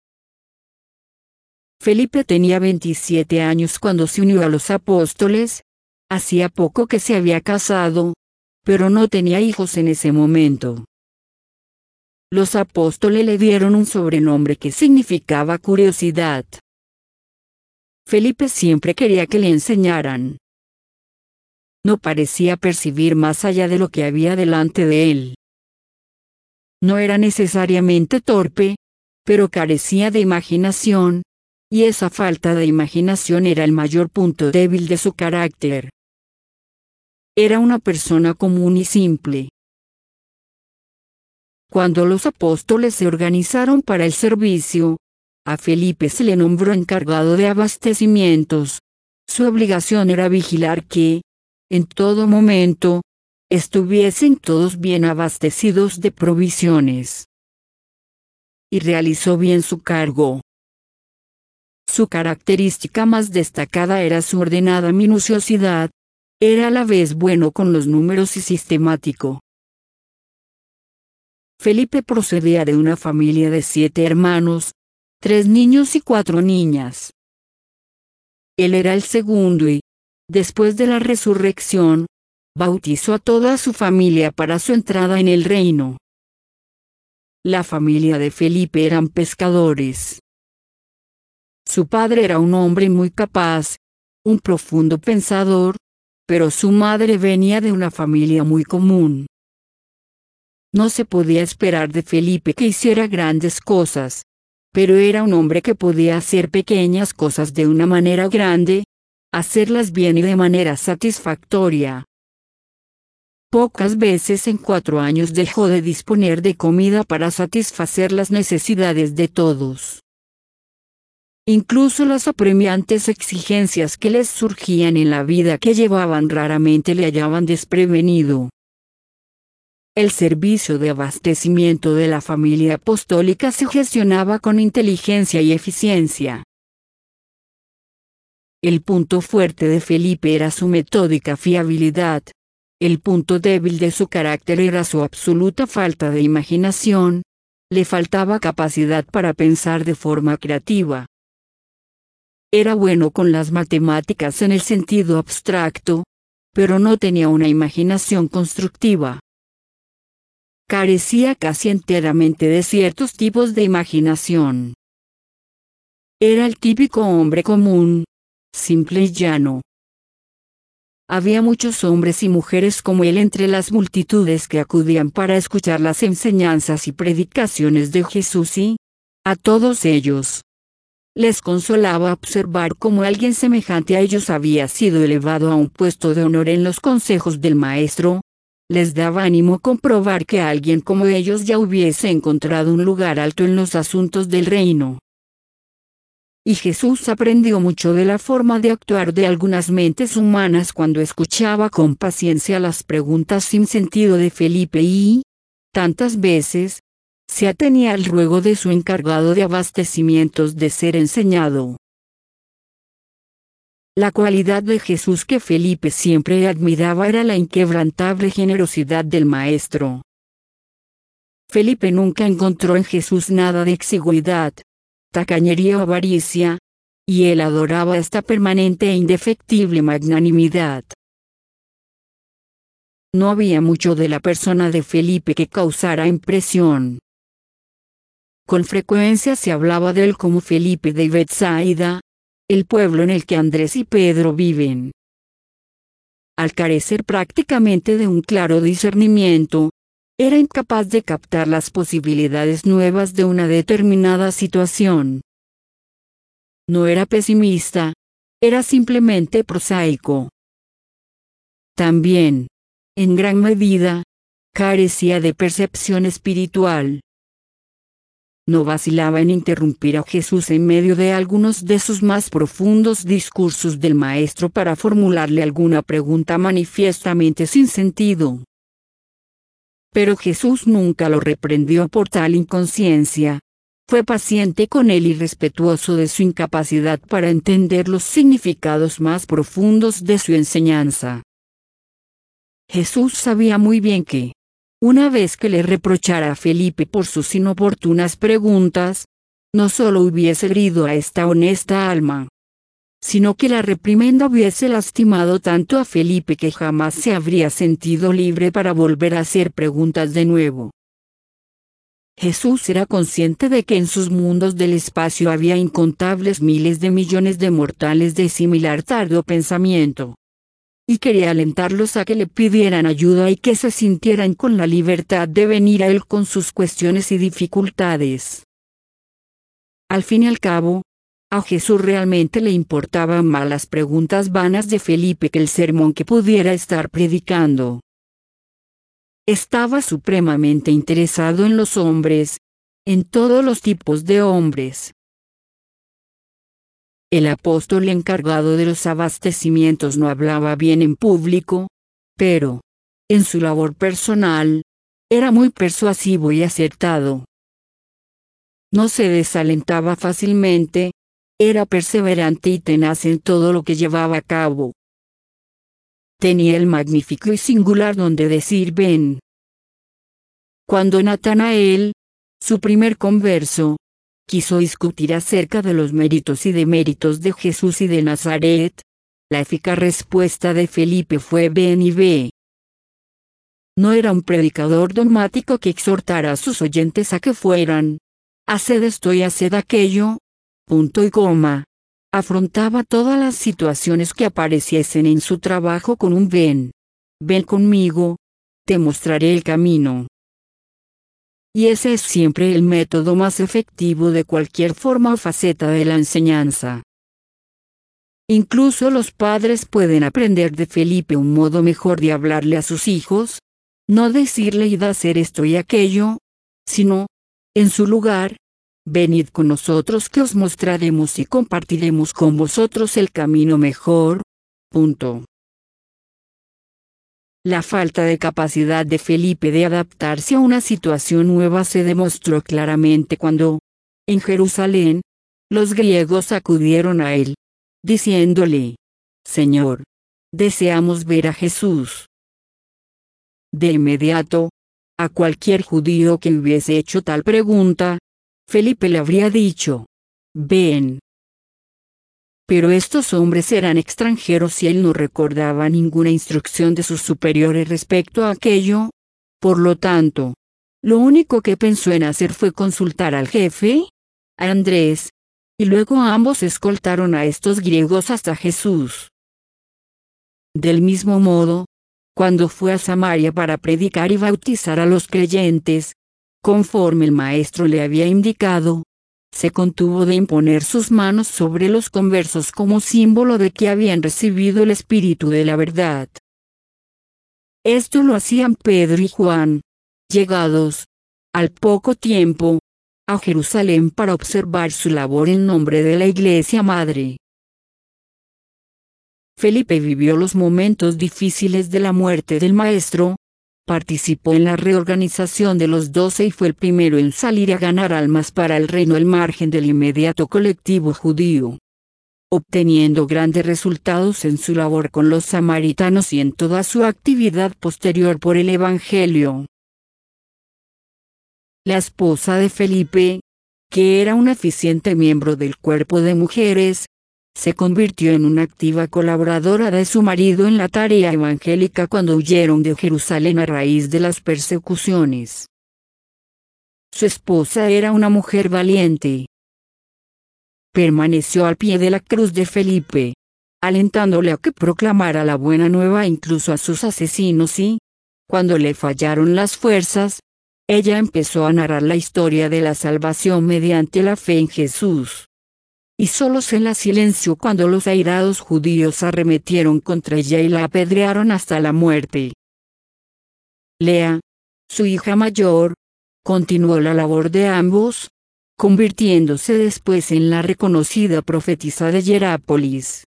Felipe tenía 27 años cuando se unió a los apóstoles. Hacía poco que se había casado, pero no tenía hijos en ese momento. Los apóstoles le dieron un sobrenombre que significaba curiosidad. Felipe siempre quería que le enseñaran. no parecía percibir más allá de lo que había delante de él. No era necesariamente torpe, pero carecía de imaginación, y esa falta de imaginación era el mayor punto débil de su carácter. Era una persona común y simple. Cuando los apóstoles se organizaron para el servicio, a Felipe se le nombró encargado de abastecimientos. Su obligación era vigilar que, en todo momento, estuviesen todos bien abastecidos de provisiones. Y realizó bien su cargo. Su característica más destacada era su ordenada minuciosidad. Era a la vez bueno con los números y sistemático. Felipe procedía de una familia de 7 hermanos, 3 niños y 4 niñas. Él era el segundo y, después de la resurrección, bautizó a toda su familia para su entrada en el reino. La familia de Felipe eran pescadores. Su padre era un hombre muy capaz, un profundo pensador, pero su madre venía de una familia muy común. No se podía esperar de Felipe que hiciera grandes cosas, pero era un hombre que podía hacer pequeñas cosas de una manera grande, hacerlas bien y de manera satisfactoria. Pocas veces en 4 años dejó de disponer de comida para satisfacer las necesidades de todos. Incluso las apremiantes exigencias que les surgían en la vida que llevaban raramente le hallaban desprevenido. El servicio de abastecimiento de la familia apostólica se gestionaba con inteligencia y eficiencia. El punto fuerte de Felipe era su metódica fiabilidad. El punto débil de su carácter era su absoluta falta de imaginación. Le faltaba capacidad para pensar de forma creativa. Era bueno con las matemáticas en el sentido abstracto, pero no tenía una imaginación constructiva. Carecía casi enteramente de ciertos tipos de imaginación. Era el típico hombre común, simple y llano. Había muchos hombres y mujeres como él entre las multitudes que acudían para escuchar las enseñanzas y predicaciones de Jesús y, a todos ellos, les consolaba observar cómo alguien semejante a ellos había sido elevado a un puesto de honor en los consejos del Maestro. Les daba ánimo comprobar que alguien como ellos ya hubiese encontrado un lugar alto en los asuntos del reino. Y Jesús aprendió mucho de la forma de actuar de algunas mentes humanas cuando escuchaba con paciencia las preguntas sin sentido de Felipe y, tantas veces, se atenía al ruego de su encargado de abastecimientos de ser enseñado. La cualidad de Jesús que Felipe siempre admiraba era la inquebrantable generosidad del Maestro. Felipe nunca encontró en Jesús nada de exigüidad, tacañería o avaricia, y él adoraba esta permanente e indefectible magnanimidad. No había mucho de la persona de Felipe que causara impresión. Con frecuencia se hablaba de él como Felipe de Betsaida, el pueblo en el que Andrés y Pedro viven. Al carecer prácticamente de un claro discernimiento, era incapaz de captar las posibilidades nuevas de una determinada situación. No era pesimista, era simplemente prosaico. También, en gran medida, carecía de percepción espiritual. No vacilaba en interrumpir a Jesús en medio de algunos de sus más profundos discursos del Maestro para formularle alguna pregunta manifiestamente sin sentido. Pero Jesús nunca lo reprendió por tal inconsciencia. Fue paciente con él y respetuoso de su incapacidad para entender los significados más profundos de su enseñanza. Jesús sabía muy bien que, una vez que le reprochara a Felipe por sus inoportunas preguntas, no solo hubiese herido a esta honesta alma, sino que la reprimenda hubiese lastimado tanto a Felipe que jamás se habría sentido libre para volver a hacer preguntas de nuevo. Jesús era consciente de que en sus mundos del espacio había incontables miles de millones de mortales de similar tardo pensamiento. y quería alentarlos a que le pidieran ayuda y que se sintieran con la libertad de venir a él con sus cuestiones y dificultades. Al fin y al cabo, a Jesús realmente le importaban más las preguntas vanas de Felipe que el sermón que pudiera estar predicando. Estaba supremamente interesado en los hombres, en todos los tipos de hombres. El apóstol encargado de los abastecimientos no hablaba bien en público, pero, en su labor personal, era muy persuasivo y acertado. No se desalentaba fácilmente, era perseverante y tenaz en todo lo que llevaba a cabo. Tenía el magnífico y singular don de decir ven. Cuando Natanael, su primer converso, quiso discutir acerca de los méritos y deméritos de Jesús y de Nazaret, la eficaz respuesta de Felipe fue ven y ve. No era un predicador dogmático que exhortara a sus oyentes a que fueran, haced esto y haced aquello, punto y coma. Afrontaba todas las situaciones que apareciesen en su trabajo con un ven. Ven conmigo, te mostraré el camino. Y ese es siempre el método más efectivo de cualquier forma o faceta de la enseñanza. Incluso los padres pueden aprender de Felipe un modo mejor de hablarle a sus hijos, no decirle id a hacer esto y aquello, sino, en su lugar, venid con nosotros que os mostraremos y compartiremos con vosotros el camino mejor. Punto. La falta de capacidad de Felipe de adaptarse a una situación nueva se demostró claramente cuando, en Jerusalén, los griegos acudieron a él, diciéndole, Señor, deseamos ver a Jesús. De inmediato, a cualquier judío que hubiese hecho tal pregunta, Felipe le habría dicho, ven. Pero estos hombres eran extranjeros y él no recordaba ninguna instrucción de sus superiores respecto a aquello, por lo tanto, lo único que pensó en hacer fue consultar al jefe, a Andrés, y luego ambos escoltaron a estos griegos hasta Jesús. Del mismo modo, cuando fue a Samaria para predicar y bautizar a los creyentes, conforme el maestro le había indicado, se contuvo de imponer sus manos sobre los conversos como símbolo de que habían recibido el Espíritu de la verdad. Esto lo hacían Pedro y Juan, llegados, al poco tiempo, a Jerusalén para observar su labor en nombre de la Iglesia Madre. Felipe vivió los momentos difíciles de la muerte del Maestro, participó en la reorganización de los 12 y fue el primero en salir a ganar almas para el reino al margen del inmediato colectivo judío, obteniendo grandes resultados en su labor con los samaritanos y en toda su actividad posterior por el Evangelio. La esposa de Felipe, que era una eficiente miembro del cuerpo de mujeres, se convirtió en una activa colaboradora de su marido en la tarea evangélica cuando huyeron de Jerusalén a raíz de las persecuciones. Su esposa era una mujer valiente. Permaneció al pie de la cruz de Felipe, alentándole a que proclamara la buena nueva incluso a sus asesinos y, cuando le fallaron las fuerzas, ella empezó a narrar la historia de la salvación mediante la fe en Jesús. Y solo se la silenció cuando los airados judíos arremetieron contra ella y la apedrearon hasta la muerte. Lea, su hija mayor, continuó la labor de ambos, convirtiéndose después en la reconocida profetisa de Hierápolis.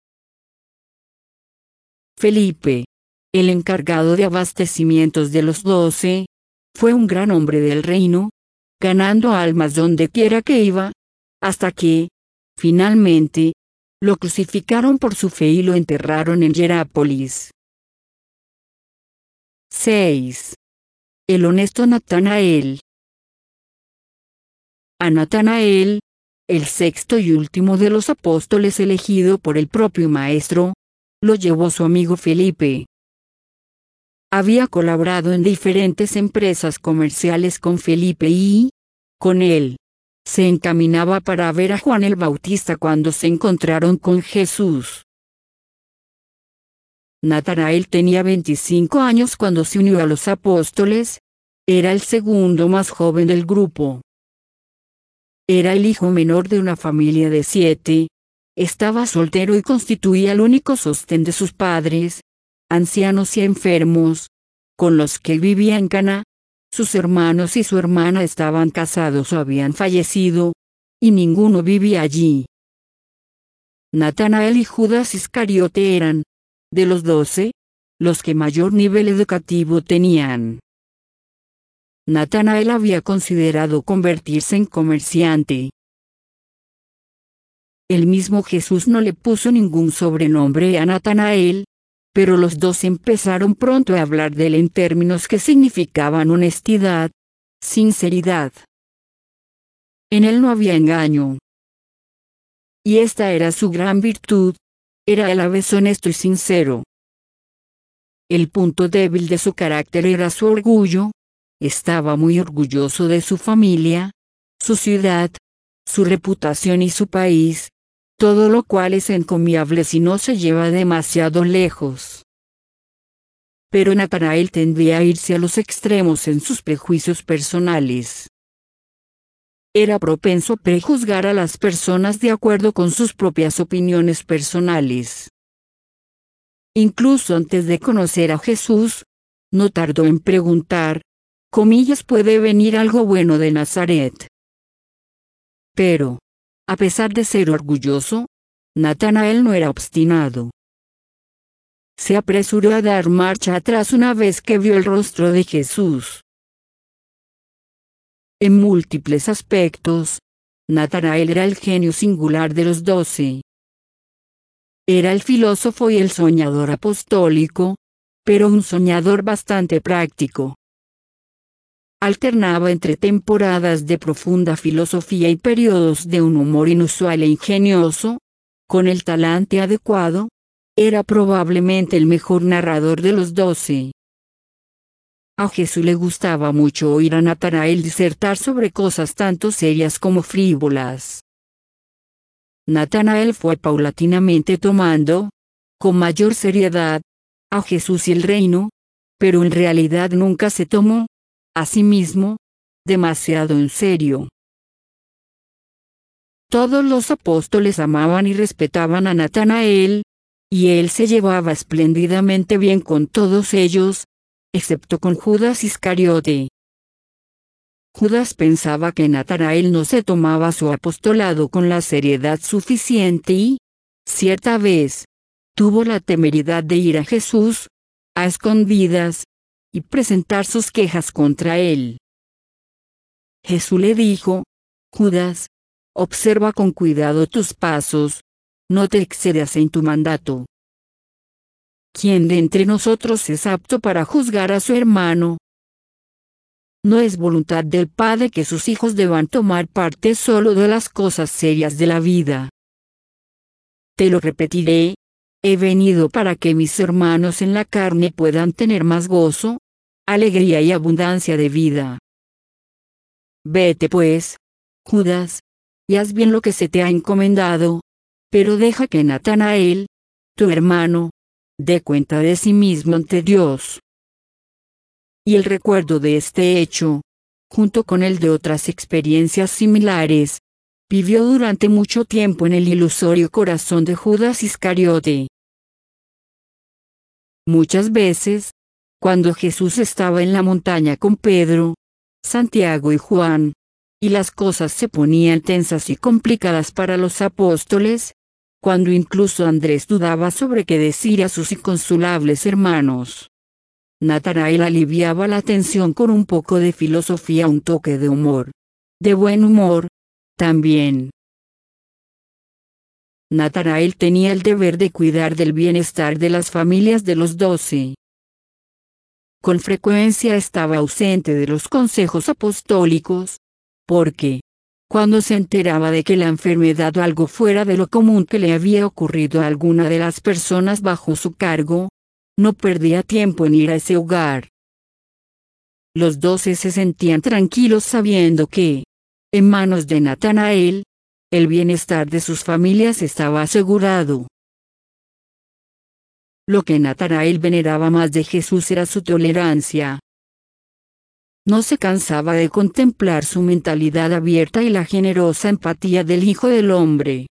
Felipe, el encargado de abastecimientos de los 12, fue un gran hombre del reino, ganando almas donde quiera que iba, hasta que, finalmente, lo crucificaron por su fe y lo enterraron en Hierápolis. 6. El honesto Natanael. A Natanael, el sexto y último de los apóstoles elegido por el propio Maestro, lo llevó su amigo Felipe. Había colaborado en diferentes empresas comerciales con Felipe y, con él, se encaminaba para ver a Juan el Bautista cuando se encontraron con Jesús. Natanael tenía 25 años cuando se unió a los apóstoles. Era el segundo más joven del grupo. Era el hijo menor de una familia de 7. Estaba soltero y constituía el único sostén de sus padres, ancianos y enfermos, con los que vivía en Caná. Sus hermanos y su hermana estaban casados o habían fallecido, y ninguno vivía allí. Natanael y Judas Iscariote eran, de los 12, los que mayor nivel educativo tenían. Natanael había considerado convertirse en comerciante. El mismo Jesús no le puso ningún sobrenombre a Natanael, pero los dos empezaron pronto a hablar de él en términos que significaban honestidad, sinceridad. En él no había engaño. Y esta era su gran virtud, era a la vez honesto y sincero. El punto débil de su carácter era su orgullo. Estaba muy orgulloso de su familia, su ciudad, su reputación y su país, todo lo cual es encomiable si no se lleva demasiado lejos. Pero Natanael tendía a irse a los extremos en sus prejuicios personales. Era propenso a prejuzgar a las personas de acuerdo con sus propias opiniones personales. Incluso antes de conocer a Jesús, no tardó en preguntar, ¿puede venir algo bueno de Nazaret? Pero, a pesar de ser orgulloso, Natanael no era obstinado. Se apresuró a dar marcha atrás una vez que vio el rostro de Jesús. En múltiples aspectos, Natanael era el genio singular de los 12. Era el filósofo y el soñador apostólico, pero un soñador bastante práctico. Alternaba entre temporadas de profunda filosofía y periodos de un humor inusual e ingenioso. Con el talante adecuado, era probablemente el mejor narrador de los 12. A Jesús le gustaba mucho oír a Natanael disertar sobre cosas tanto serias como frívolas. Natanael fue paulatinamente tomando, con mayor seriedad, a Jesús y el reino, pero en realidad nunca se tomó, a sí mismo, demasiado en serio. Todos los apóstoles amaban y respetaban a Natanael, y él se llevaba espléndidamente bien con todos ellos, excepto con Judas Iscariote. Judas pensaba que Natanael no se tomaba su apostolado con la seriedad suficiente y, cierta vez, tuvo la temeridad de ir a Jesús, a escondidas, y presentar sus quejas contra él. Jesús le dijo, Judas, observa con cuidado tus pasos, no te excedas en tu mandato. ¿Quién de entre nosotros es apto para juzgar a su hermano? No es voluntad del Padre que sus hijos deban tomar parte solo de las cosas serias de la vida. Te lo repetiré, he venido para que mis hermanos en la carne puedan tener más gozo, alegría y abundancia de vida. Vete pues, Judas, y haz bien lo que se te ha encomendado, pero deja que Natanael, tu hermano, dé cuenta de sí mismo ante Dios. Y el recuerdo de este hecho, junto con el de otras experiencias similares, vivió durante mucho tiempo en el ilusorio corazón de Judas Iscariote. Muchas veces, cuando Jesús estaba en la montaña con Pedro, Santiago y Juan, y las cosas se ponían tensas y complicadas para los apóstoles, cuando incluso Andrés dudaba sobre qué decir a sus inconsolables hermanos, Natanael aliviaba la tensión con un poco de filosofía, un toque de humor. De buen humor, también. Natanael tenía el deber de cuidar del bienestar de las familias de los 12. Con frecuencia estaba ausente de los consejos apostólicos, porque, cuando se enteraba de que la enfermedad o algo fuera de lo común que le había ocurrido a alguna de las personas bajo su cargo, no perdía tiempo en ir a ese hogar. Los 12 se sentían tranquilos sabiendo que, en manos de Natanael, el bienestar de sus familias estaba asegurado. Lo que Natanael veneraba más de Jesús era su tolerancia. No se cansaba de contemplar su mentalidad abierta y la generosa empatía del Hijo del Hombre.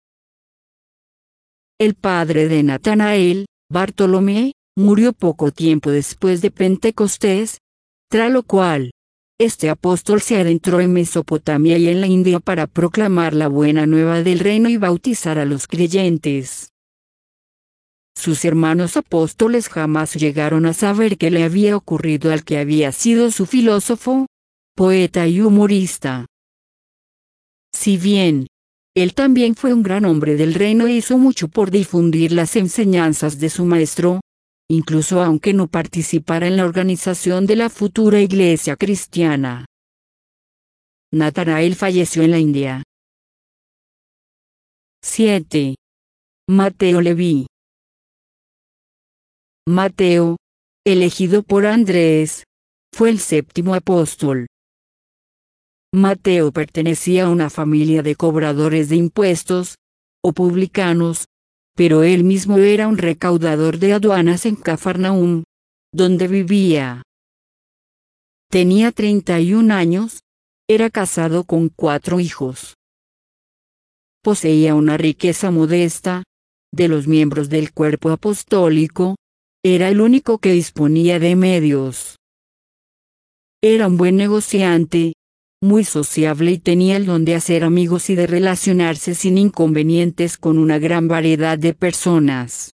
El padre de Natanael, Bartolomé, murió poco tiempo después de Pentecostés, tras lo cual, este apóstol se adentró en Mesopotamia y en la India para proclamar la buena nueva del reino y bautizar a los creyentes. Sus hermanos apóstoles jamás llegaron a saber qué le había ocurrido al que había sido su filósofo, poeta y humorista. Si bien, él también fue un gran hombre del reino e hizo mucho por difundir las enseñanzas de su maestro, incluso aunque no participara en la organización de la futura iglesia cristiana. Natanael falleció en la India. 7. Mateo Leví. Mateo, elegido por Andrés, fue el séptimo apóstol. Mateo pertenecía a una familia de cobradores de impuestos, o publicanos, pero él mismo era un recaudador de aduanas en Cafarnaúm, donde vivía. Tenía 31 años, era casado con 4 hijos. Poseía una riqueza modesta, de los miembros del cuerpo apostólico, era el único que disponía de medios. Era un buen negociante, muy sociable y tenía el don de hacer amigos y de relacionarse sin inconvenientes con una gran variedad de personas.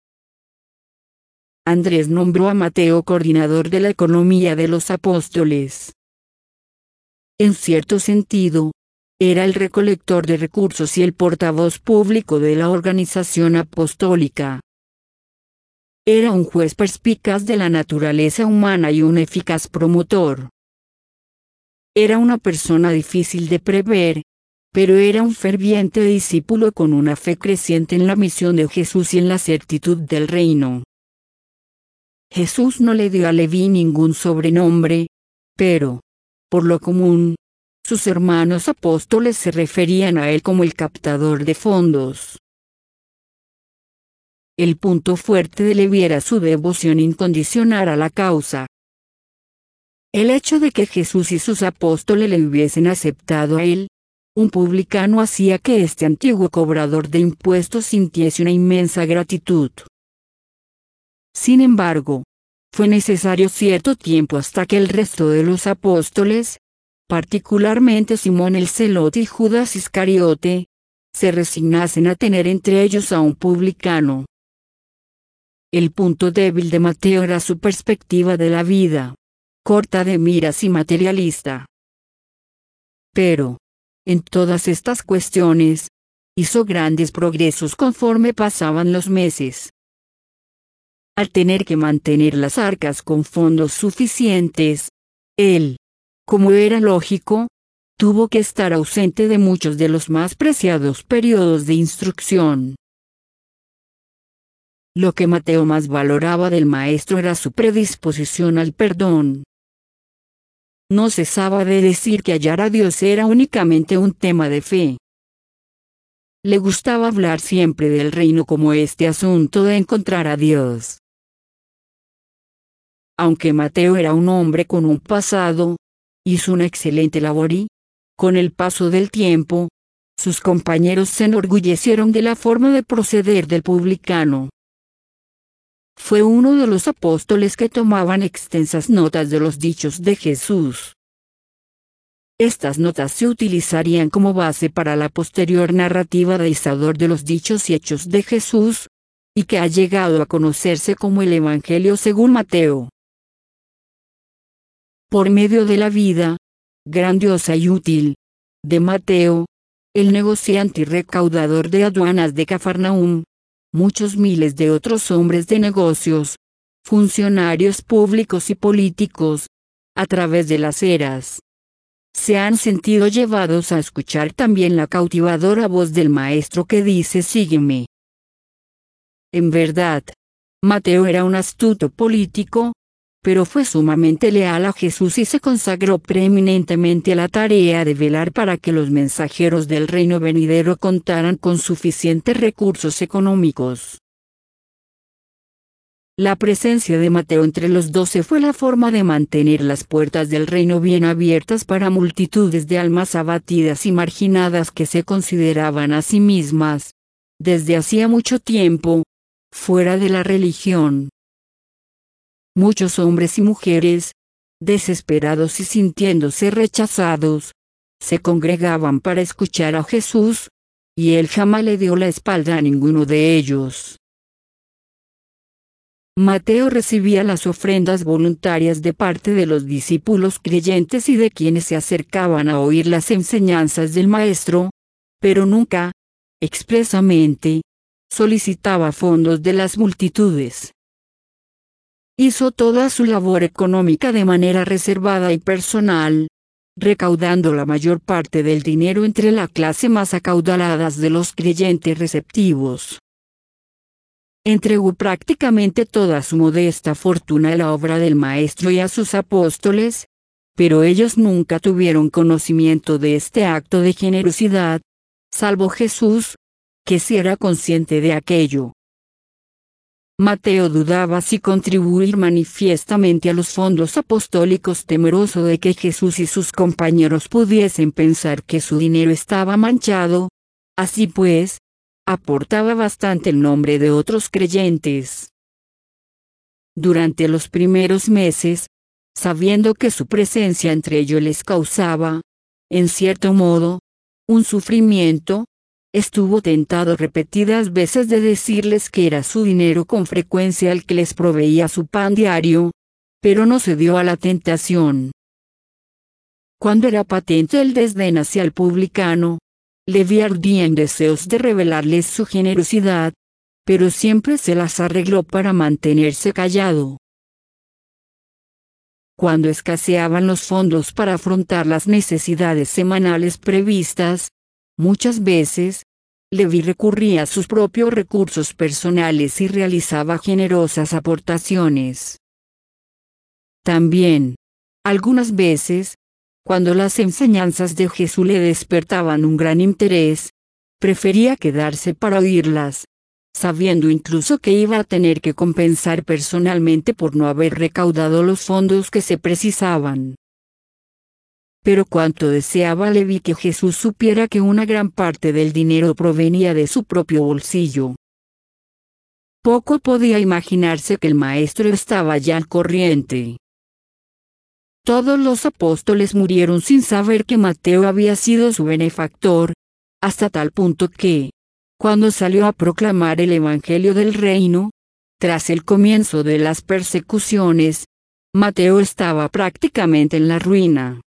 Andrés nombró a Mateo coordinador de la economía de los apóstoles. En cierto sentido, era el recolector de recursos y el portavoz público de la organización apostólica. Era un juez perspicaz de la naturaleza humana y un eficaz promotor. Era una persona difícil de prever, pero era un ferviente discípulo con una fe creciente en la misión de Jesús y en la certitud del reino. Jesús no le dio a Leví ningún sobrenombre, pero, por lo común, sus hermanos apóstoles se referían a él como el captador de fondos. El punto fuerte de Leví era su devoción incondicional a la causa. El hecho de que Jesús y sus apóstoles le hubiesen aceptado a él, un publicano, hacía que este antiguo cobrador de impuestos sintiese una inmensa gratitud. Sin embargo, fue necesario cierto tiempo hasta que el resto de los apóstoles, particularmente Simón el Celote y Judas Iscariote, se resignasen a tener entre ellos a un publicano. El punto débil de Mateo era su perspectiva de la vida, corta de miras y materialista. Pero, en todas estas cuestiones, hizo grandes progresos conforme pasaban los meses. Al tener que mantener las arcas con fondos suficientes, él, como era lógico, tuvo que estar ausente de muchos de los más preciados periodos de instrucción. Lo que Mateo más valoraba del maestro era su predisposición al perdón. No cesaba de decir que hallar a Dios era únicamente un tema de fe. Le gustaba hablar siempre del reino como este asunto de encontrar a Dios. Aunque Mateo era un hombre con un pasado, hizo una excelente labor y, con el paso del tiempo, sus compañeros se enorgullecieron de la forma de proceder del publicano. Fue uno de los apóstoles que tomaban extensas notas de los dichos de Jesús. Estas notas se utilizarían como base para la posterior narrativa de Isidoro de los dichos y hechos de Jesús, y que ha llegado a conocerse como el Evangelio según Mateo. Por medio de la vida, grandiosa y útil, de Mateo, el negociante y recaudador de aduanas de Cafarnaúm, muchos miles de otros hombres de negocios, funcionarios públicos y políticos, a través de las eras, se han sentido llevados a escuchar también la cautivadora voz del Maestro que dice: sígueme. En verdad, Mateo era un astuto político, pero fue sumamente leal a Jesús y se consagró preeminentemente a la tarea de velar para que los mensajeros del reino venidero contaran con suficientes recursos económicos. La presencia de Mateo entre los 12 fue la forma de mantener las puertas del reino bien abiertas para multitudes de almas abatidas y marginadas que se consideraban a sí mismas, desde hacía mucho tiempo, fuera de la religión. Muchos hombres y mujeres, desesperados y sintiéndose rechazados, se congregaban para escuchar a Jesús, y él jamás le dio la espalda a ninguno de ellos. Mateo recibía las ofrendas voluntarias de parte de los discípulos creyentes y de quienes se acercaban a oír las enseñanzas del Maestro, pero nunca, expresamente, solicitaba fondos de las multitudes. Hizo toda su labor económica de manera reservada y personal, recaudando la mayor parte del dinero entre la clase más acaudaladas de los creyentes receptivos. Entregó prácticamente toda su modesta fortuna a la obra del Maestro y a sus apóstoles, pero ellos nunca tuvieron conocimiento de este acto de generosidad, salvo Jesús, que sí era consciente de aquello. Mateo dudaba si contribuir manifiestamente a los fondos apostólicos, temeroso de que Jesús y sus compañeros pudiesen pensar que su dinero estaba manchado. Así pues, aportaba bastante el nombre de otros creyentes. Durante los primeros meses, sabiendo que su presencia entre ellos les causaba, en cierto modo, un sufrimiento, estuvo tentado repetidas veces de decirles que era su dinero con frecuencia el que les proveía su pan diario, pero no cedió a la tentación. Cuando era patente el desdén hacia el publicano, Leví ardía en deseos de revelarles su generosidad, pero siempre se las arregló para mantenerse callado. Cuando escaseaban los fondos para afrontar las necesidades semanales previstas, muchas veces, Leví recurría a sus propios recursos personales y realizaba generosas aportaciones. También, algunas veces, cuando las enseñanzas de Jesús le despertaban un gran interés, prefería quedarse para oírlas, sabiendo incluso que iba a tener que compensar personalmente por no haber recaudado los fondos que se precisaban. Pero cuánto deseaba Leví que Jesús supiera que una gran parte del dinero provenía de su propio bolsillo. Poco podía imaginarse que el Maestro estaba ya al corriente. Todos los apóstoles murieron sin saber que Mateo había sido su benefactor, hasta tal punto que, cuando salió a proclamar el Evangelio del Reino, tras el comienzo de las persecuciones, Mateo estaba prácticamente en la ruina.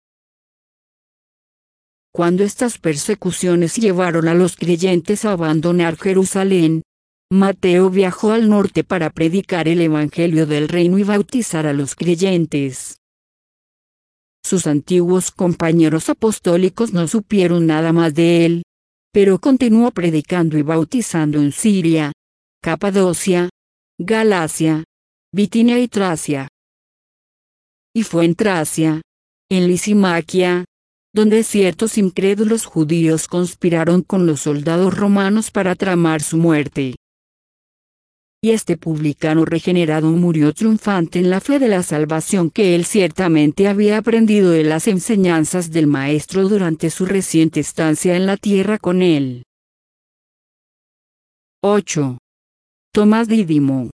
Cuando estas persecuciones llevaron a los creyentes a abandonar Jerusalén, Mateo viajó al norte para predicar el Evangelio del Reino y bautizar a los creyentes. Sus antiguos compañeros apostólicos no supieron nada más de él, pero continuó predicando y bautizando en Siria, Capadocia, Galacia, Bitinia y Tracia. Y fue en Tracia, en Lisimaquia, donde ciertos incrédulos judíos conspiraron con los soldados romanos para tramar su muerte. Y este publicano regenerado murió triunfante en la fe de la salvación que él ciertamente había aprendido de las enseñanzas del Maestro durante su reciente estancia en la tierra con él. 8. Tomás Dídimo.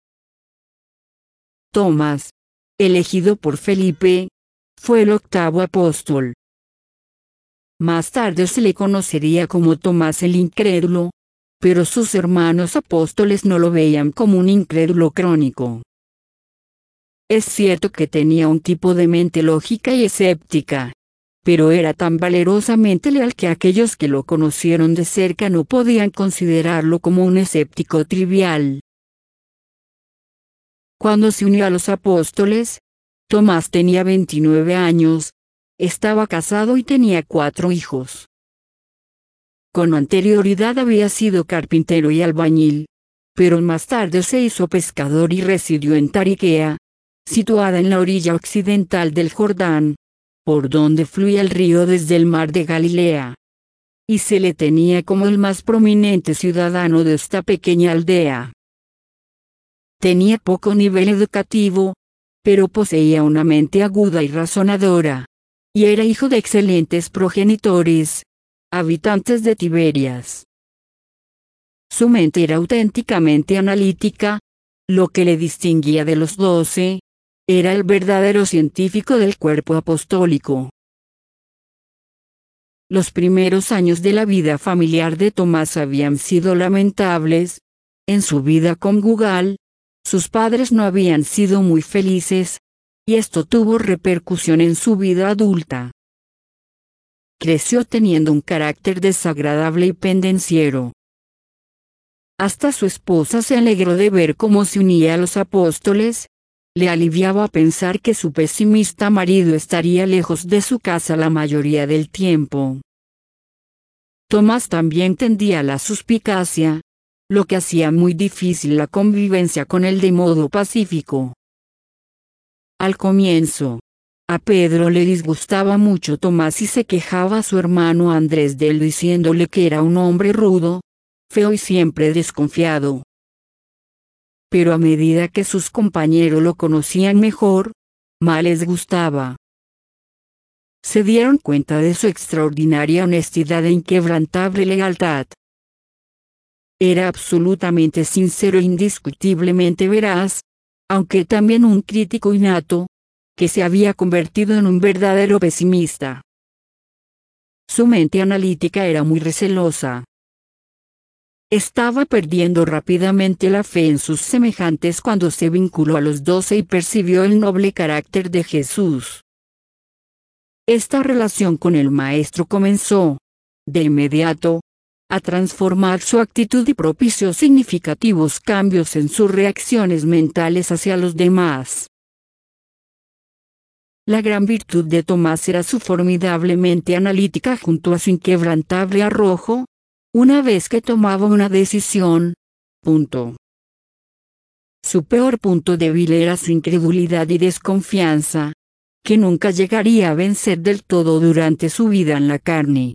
Tomás, elegido por Felipe, fue el octavo apóstol. Más tarde se le conocería como Tomás el Incrédulo, pero sus hermanos apóstoles no lo veían como un incrédulo crónico. Es cierto que tenía un tipo de mente lógica y escéptica, pero era tan valerosamente leal que aquellos que lo conocieron de cerca no podían considerarlo como un escéptico trivial. Cuando se unió a los apóstoles, Tomás tenía 29 años, estaba casado y tenía 4 hijos. Con anterioridad había sido carpintero y albañil, pero más tarde se hizo pescador y residió en Tariquea, situada en la orilla occidental del Jordán, por donde fluía el río desde el mar de Galilea. Y se le tenía como el más prominente ciudadano de esta pequeña aldea. Tenía poco nivel educativo, pero poseía una mente aguda y razonadora. Y era hijo de excelentes progenitores, habitantes de Tiberias. Su mente era auténticamente analítica, lo que le distinguía de los 12, era el verdadero científico del cuerpo apostólico. Los primeros años de la vida familiar de Tomás habían sido lamentables. En su vida conjugal, sus padres no habían sido muy felices, y esto tuvo repercusión en su vida adulta. Creció teniendo un carácter desagradable y pendenciero. Hasta su esposa se alegró de ver cómo se unía a los apóstoles. Le aliviaba pensar que su pesimista marido estaría lejos de su casa la mayoría del tiempo. Tomás también tendía a la suspicacia, lo que hacía muy difícil la convivencia con él de modo pacífico. Al comienzo, a Pedro le disgustaba mucho Tomás y se quejaba a su hermano Andrés de él diciéndole que era un hombre rudo, feo y siempre desconfiado. Pero a medida que sus compañeros lo conocían mejor, más les gustaba. Se dieron cuenta de su extraordinaria honestidad e inquebrantable lealtad. Era absolutamente sincero e indiscutiblemente veraz, aunque también un crítico innato, que se había convertido en un verdadero pesimista. Su mente analítica era muy recelosa. Estaba perdiendo rápidamente la fe en sus semejantes cuando se vinculó a los 12 y percibió el noble carácter de Jesús. Esta relación con el Maestro comenzó, de inmediato, a transformar su actitud y propició significativos cambios en sus reacciones mentales hacia los demás. La gran virtud de Tomás era su formidablemente analítica junto a su inquebrantable arrojo. Una vez que tomaba una decisión. Su peor punto débil era su incredulidad y desconfianza, que nunca llegaría a vencer del todo durante su vida en la carne.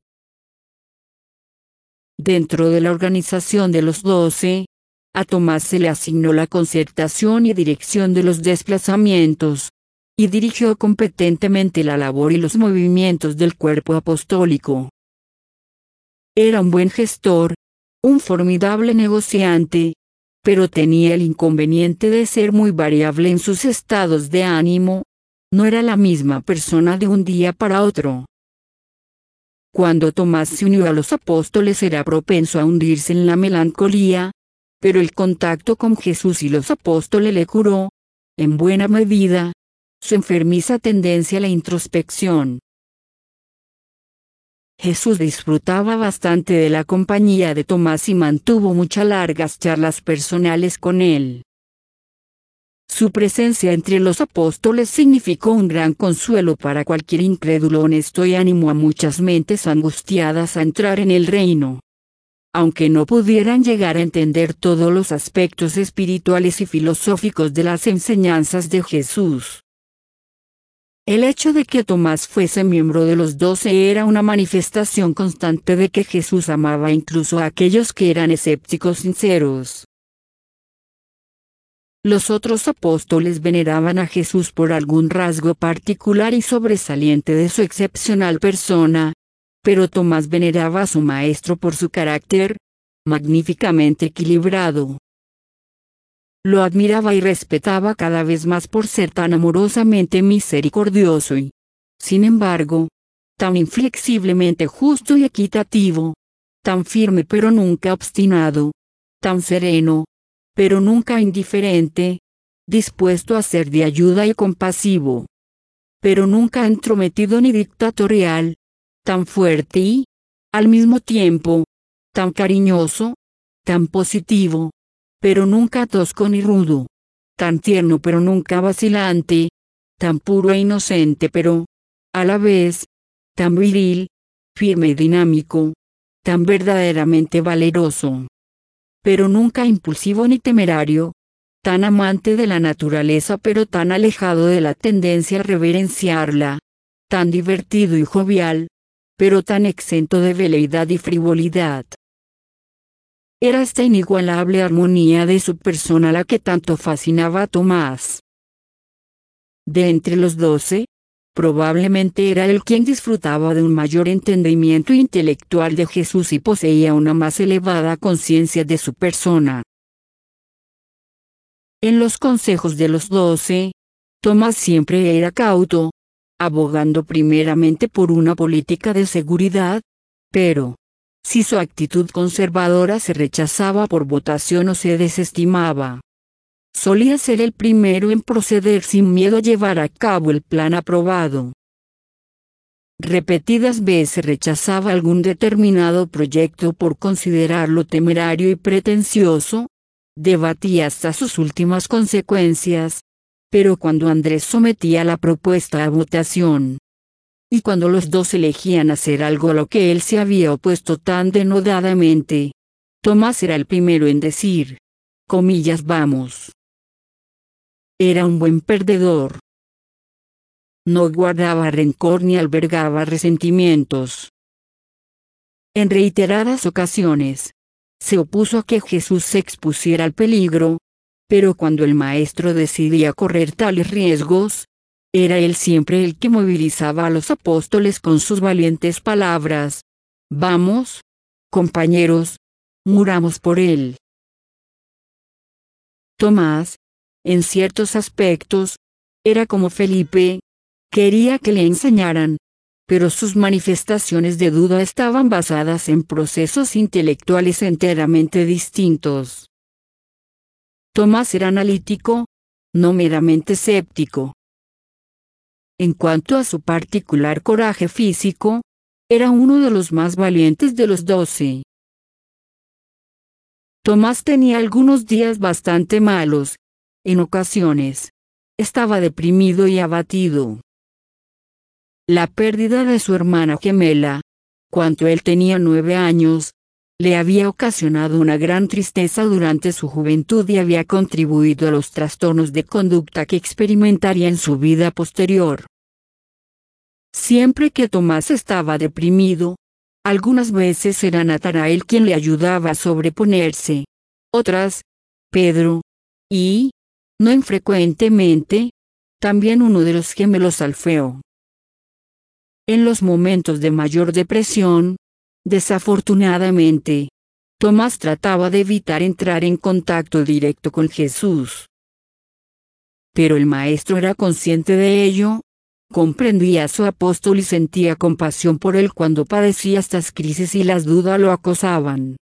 Dentro de la organización de los 12, a Tomás se le asignó la concertación y dirección de los desplazamientos, y dirigió competentemente la labor y los movimientos del cuerpo apostólico. Era un buen gestor, un formidable negociante, pero tenía el inconveniente de ser muy variable en sus estados de ánimo. No era la misma persona de un día para otro. Cuando Tomás se unió a los apóstoles era propenso a hundirse en la melancolía, pero el contacto con Jesús y los apóstoles le curó, en buena medida, su enfermiza tendencia a la introspección. Jesús disfrutaba bastante de la compañía de Tomás y mantuvo muchas largas charlas personales con él. Su presencia entre los apóstoles significó un gran consuelo para cualquier incrédulo honesto y animó a muchas mentes angustiadas a entrar en el reino. Aunque no pudieran llegar a entender todos los aspectos espirituales y filosóficos de las enseñanzas de Jesús. El hecho de que Tomás fuese miembro de los 12 era una manifestación constante de que Jesús amaba incluso a aquellos que eran escépticos sinceros. Los otros apóstoles veneraban a Jesús por algún rasgo particular y sobresaliente de su excepcional persona, pero Tomás veneraba a su maestro por su carácter, magníficamente equilibrado. Lo admiraba y respetaba cada vez más por ser tan amorosamente misericordioso y, sin embargo, tan inflexiblemente justo y equitativo, tan firme pero nunca obstinado, tan sereno, pero nunca indiferente, dispuesto a ser de ayuda y compasivo, pero nunca entrometido ni dictatorial, tan fuerte y, al mismo tiempo, tan cariñoso, tan positivo, pero nunca tosco ni rudo, tan tierno pero nunca vacilante, tan puro e inocente pero, a la vez, tan viril, firme y dinámico, tan verdaderamente valeroso, pero nunca impulsivo ni temerario, tan amante de la naturaleza pero tan alejado de la tendencia a reverenciarla, tan divertido y jovial, pero tan exento de veleidad y frivolidad. Era esta inigualable armonía de su persona la que tanto fascinaba a Tomás. De entre los 12, probablemente era él quien disfrutaba de un mayor entendimiento intelectual de Jesús y poseía una más elevada conciencia de su persona. En los consejos de los 12, Tomás siempre era cauto, abogando primeramente por una política de seguridad, pero, si su actitud conservadora se rechazaba por votación o se desestimaba, solía ser el primero en proceder sin miedo a llevar a cabo el plan aprobado. Repetidas veces rechazaba algún determinado proyecto por considerarlo temerario y pretencioso, debatía hasta sus últimas consecuencias, pero cuando Andrés sometía la propuesta a votación, y cuando los dos elegían hacer algo a lo que él se había opuesto tan denodadamente, Tomás era el primero en decir, comillas, vamos. Era un buen perdedor. No guardaba rencor ni albergaba resentimientos. En reiteradas ocasiones, se opuso a que Jesús se expusiera al peligro, pero cuando el maestro decidía correr tales riesgos, era él siempre el que movilizaba a los apóstoles con sus valientes palabras. Vamos, compañeros, muramos por él. Tomás, en ciertos aspectos, era como Felipe, quería que le enseñaran, pero sus manifestaciones de duda estaban basadas en procesos intelectuales enteramente distintos. Tomás era analítico, no meramente escéptico. En cuanto a su particular coraje físico, era uno de los más valientes de los 12. Tomás tenía algunos días bastante malos, en ocasiones, estaba deprimido y abatido. La pérdida de su hermana gemela, cuando él tenía 9 años, le había ocasionado una gran tristeza durante su juventud y había contribuido a los trastornos de conducta que experimentaría en su vida posterior. Siempre que Tomás estaba deprimido, algunas veces era Natanael quien le ayudaba a sobreponerse, otras, Pedro, y, no infrecuentemente, también uno de los gemelos Alfeo. En los momentos de mayor depresión, desafortunadamente, Tomás trataba de evitar entrar en contacto directo con Jesús. Pero el maestro era consciente de ello, comprendía a su apóstol y sentía compasión por él cuando padecía estas crisis y las dudas lo acosaban.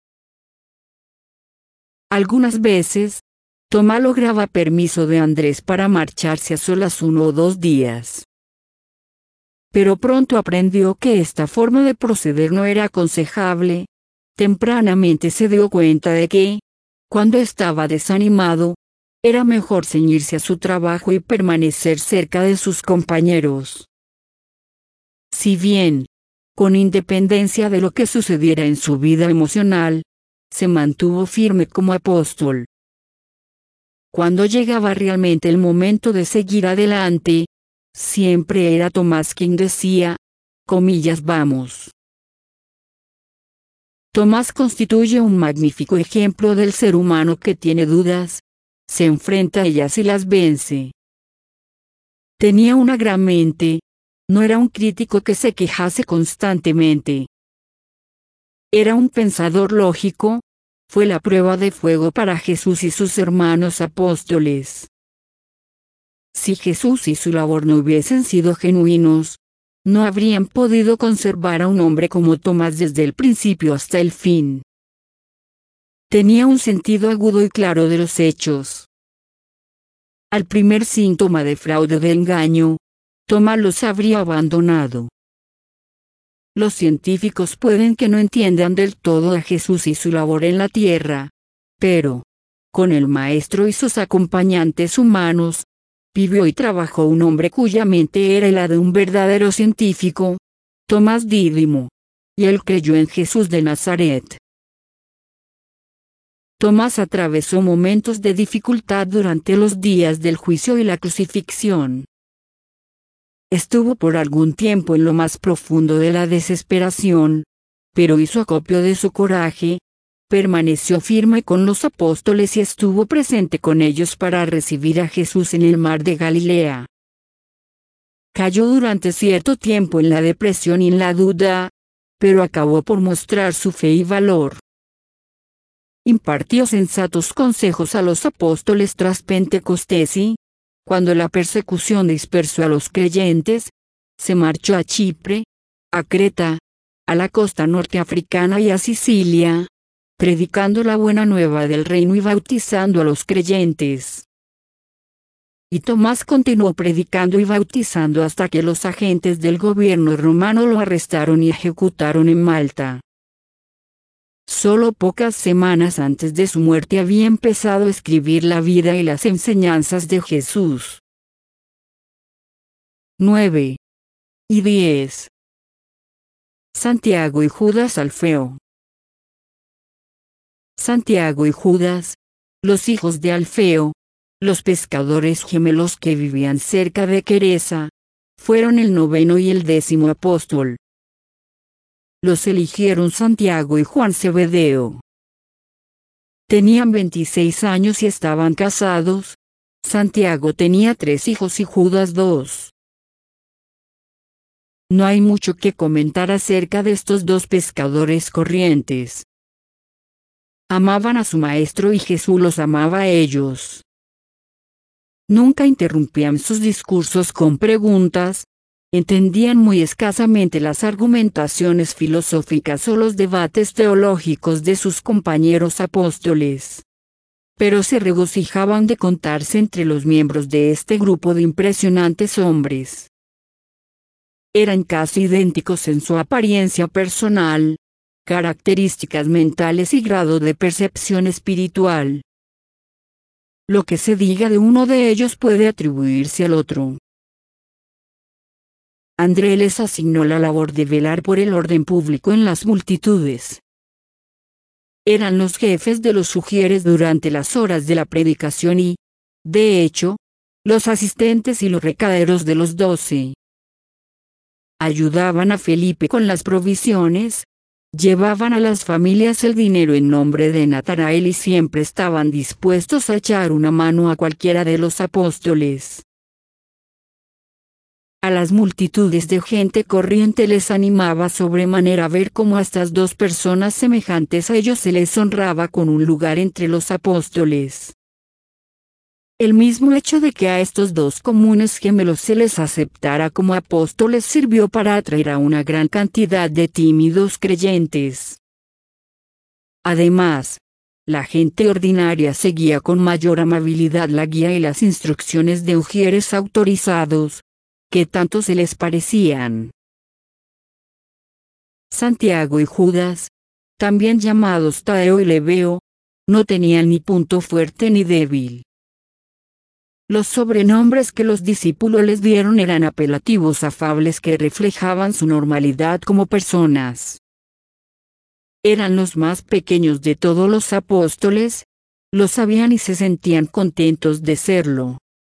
Algunas veces, Tomás lograba permiso de Andrés para marcharse a solas 1 o 2 días. Pero pronto aprendió que esta forma de proceder no era aconsejable. Tempranamente se dio cuenta de que, cuando estaba desanimado, era mejor ceñirse a su trabajo y permanecer cerca de sus compañeros. Si bien, con independencia de lo que sucediera en su vida emocional, se mantuvo firme como apóstol. Cuando llegaba realmente el momento de seguir adelante, siempre era Tomás quien decía, comillas, vamos. Tomás constituye un magnífico ejemplo del ser humano que tiene dudas, se enfrenta a ellas y las vence. Tenía una gran mente, no era un crítico que se quejase constantemente. Era un pensador lógico, fue la prueba de fuego para Jesús y sus hermanos apóstoles. Si Jesús y su labor no hubiesen sido genuinos, no habrían podido conservar a un hombre como Tomás desde el principio hasta el fin. Tenía un sentido agudo y claro de los hechos. Al primer síntoma de fraude o de engaño, Tomás los habría abandonado. Los científicos pueden que no entiendan del todo a Jesús y su labor en la tierra, pero, con el Maestro y sus acompañantes humanos, vivió y trabajó un hombre cuya mente era la de un verdadero científico, Tomás Dídimo, y él creyó en Jesús de Nazaret. Tomás atravesó momentos de dificultad durante los días del juicio y la crucifixión. Estuvo por algún tiempo en lo más profundo de la desesperación, pero hizo acopio de su coraje, permaneció firme con los apóstoles y estuvo presente con ellos para recibir a Jesús en el mar de Galilea. Cayó durante cierto tiempo en la depresión y en la duda, pero acabó por mostrar su fe y valor. Impartió sensatos consejos a los apóstoles tras Pentecostés y, cuando la persecución dispersó a los creyentes, se marchó a Chipre, a Creta, a la costa norte africana y a Sicilia, predicando la buena nueva del reino y bautizando a los creyentes. Y Tomás continuó predicando y bautizando hasta que los agentes del gobierno romano lo arrestaron y ejecutaron en Malta. Solo pocas semanas antes de su muerte había empezado a escribir la vida y las enseñanzas de Jesús. 9. Y 10. Santiago y Judas Alfeo. Santiago y Judas, los hijos de Alfeo, los pescadores gemelos que vivían cerca de Queresa, fueron el 9º y el 10º apóstol. Los eligieron Santiago y Juan Zebedeo. Tenían 26 años y estaban casados. Santiago tenía 3 hijos y Judas 2. No hay mucho que comentar acerca de estos dos pescadores corrientes. Amaban a su maestro y Jesús los amaba a ellos. Nunca interrumpían sus discursos con preguntas, entendían muy escasamente las argumentaciones filosóficas o los debates teológicos de sus compañeros apóstoles. Pero se regocijaban de contarse entre los miembros de este grupo de impresionantes hombres. Eran casi idénticos en su apariencia personal, características mentales y grado de percepción espiritual. Lo que se diga de uno de ellos puede atribuirse al otro. André les asignó la labor de velar por el orden público en las multitudes. Eran los jefes de los sugieres durante las horas de la predicación y, de hecho, los asistentes y los recaderos de los 12. Ayudaban a Felipe con las provisiones, llevaban a las familias el dinero en nombre de Natanael y siempre estaban dispuestos a echar una mano a cualquiera de los apóstoles. A las multitudes de gente corriente les animaba sobremanera ver cómo a estas dos personas semejantes a ellos se les honraba con un lugar entre los apóstoles. El mismo hecho de que a estos dos comunes gemelos se les aceptara como apóstoles sirvió para atraer a una gran cantidad de tímidos creyentes. Además, la gente ordinaria seguía con mayor amabilidad la guía y las instrucciones de ujieres autorizados, que tanto se les parecían. Santiago y Judas, también llamados Tadeo y Lebeo, no tenían ni punto fuerte ni débil. Los sobrenombres que los discípulos les dieron eran apelativos afables que reflejaban su normalidad como personas. Eran los más pequeños de todos los apóstoles, lo sabían y se sentían contentos de serlo.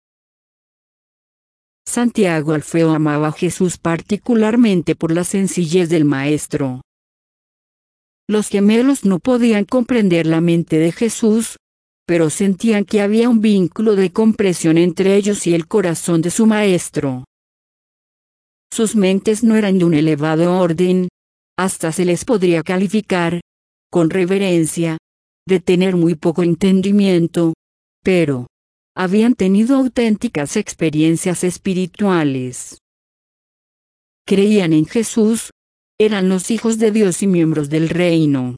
Santiago Alfeo amaba a Jesús particularmente por la sencillez del Maestro. Los gemelos no podían comprender la mente de Jesús, pero sentían que había un vínculo de comprensión entre ellos y el corazón de su Maestro. Sus mentes no eran de un elevado orden, hasta se les podría calificar, con reverencia, de tener muy poco entendimiento, pero habían tenido auténticas experiencias espirituales. Creían en Jesús, eran los hijos de Dios y miembros del reino.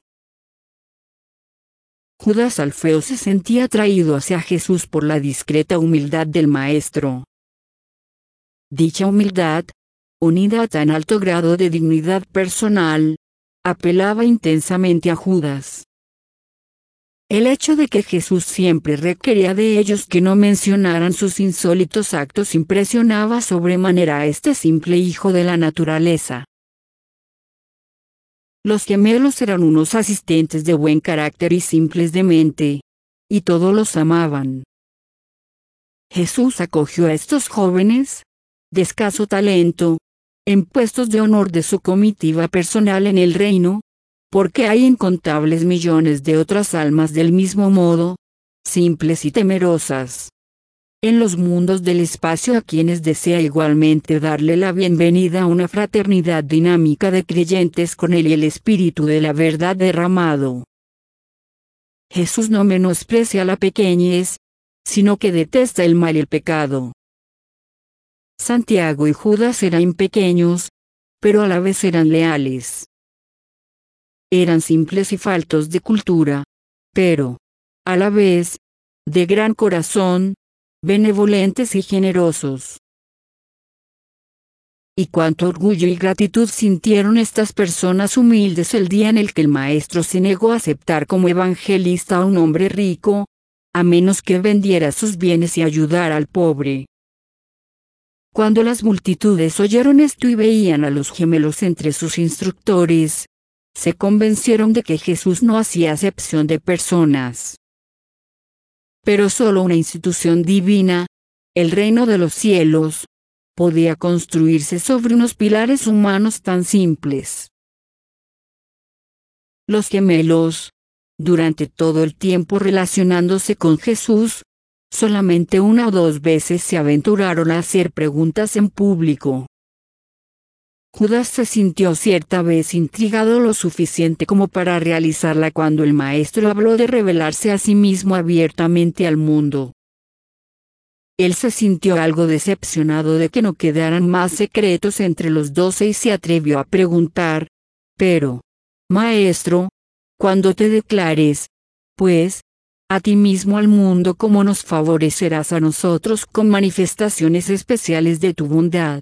Judas Alfeo se sentía atraído hacia Jesús por la discreta humildad del Maestro. Dicha humildad, unida a tan alto grado de dignidad personal, apelaba intensamente a Judas. El hecho de que Jesús siempre requería de ellos que no mencionaran sus insólitos actos impresionaba sobremanera a este simple hijo de la naturaleza. Los gemelos eran unos asistentes de buen carácter y simples de mente, y todos los amaban. Jesús acogió a estos jóvenes, de escaso talento, en puestos de honor de su comitiva personal en el reino, porque hay incontables millones de otras almas del mismo modo, simples y temerosas, en los mundos del espacio a quienes desea igualmente darle la bienvenida a una fraternidad dinámica de creyentes con él y el Espíritu de la verdad derramado. Jesús no menosprecia la pequeñez, sino que detesta el mal y el pecado. Santiago y Judas eran pequeños, pero a la vez eran leales. Eran simples y faltos de cultura, pero, a la vez, de gran corazón, benevolentes y generosos. Y cuánto orgullo y gratitud sintieron estas personas humildes el día en el que el Maestro se negó a aceptar como evangelista a un hombre rico, a menos que vendiera sus bienes y ayudara al pobre. Cuando las multitudes oyeron esto y veían a los gemelos entre sus instructores, se convencieron de que Jesús no hacía acepción de personas. Pero solo una institución divina, el reino de los cielos, podía construirse sobre unos pilares humanos tan simples. Los gemelos, durante todo el tiempo relacionándose con Jesús, solamente una o dos veces se aventuraron a hacer preguntas en público. Judas se sintió cierta vez intrigado lo suficiente como para realizarla cuando el Maestro habló de revelarse a sí mismo abiertamente al mundo. Él se sintió algo decepcionado de que no quedaran más secretos entre los 12 y se atrevió a preguntar: pero, Maestro, cuando te declares, pues, a ti mismo al mundo, ¿cómo nos favorecerás a nosotros con manifestaciones especiales de tu bondad?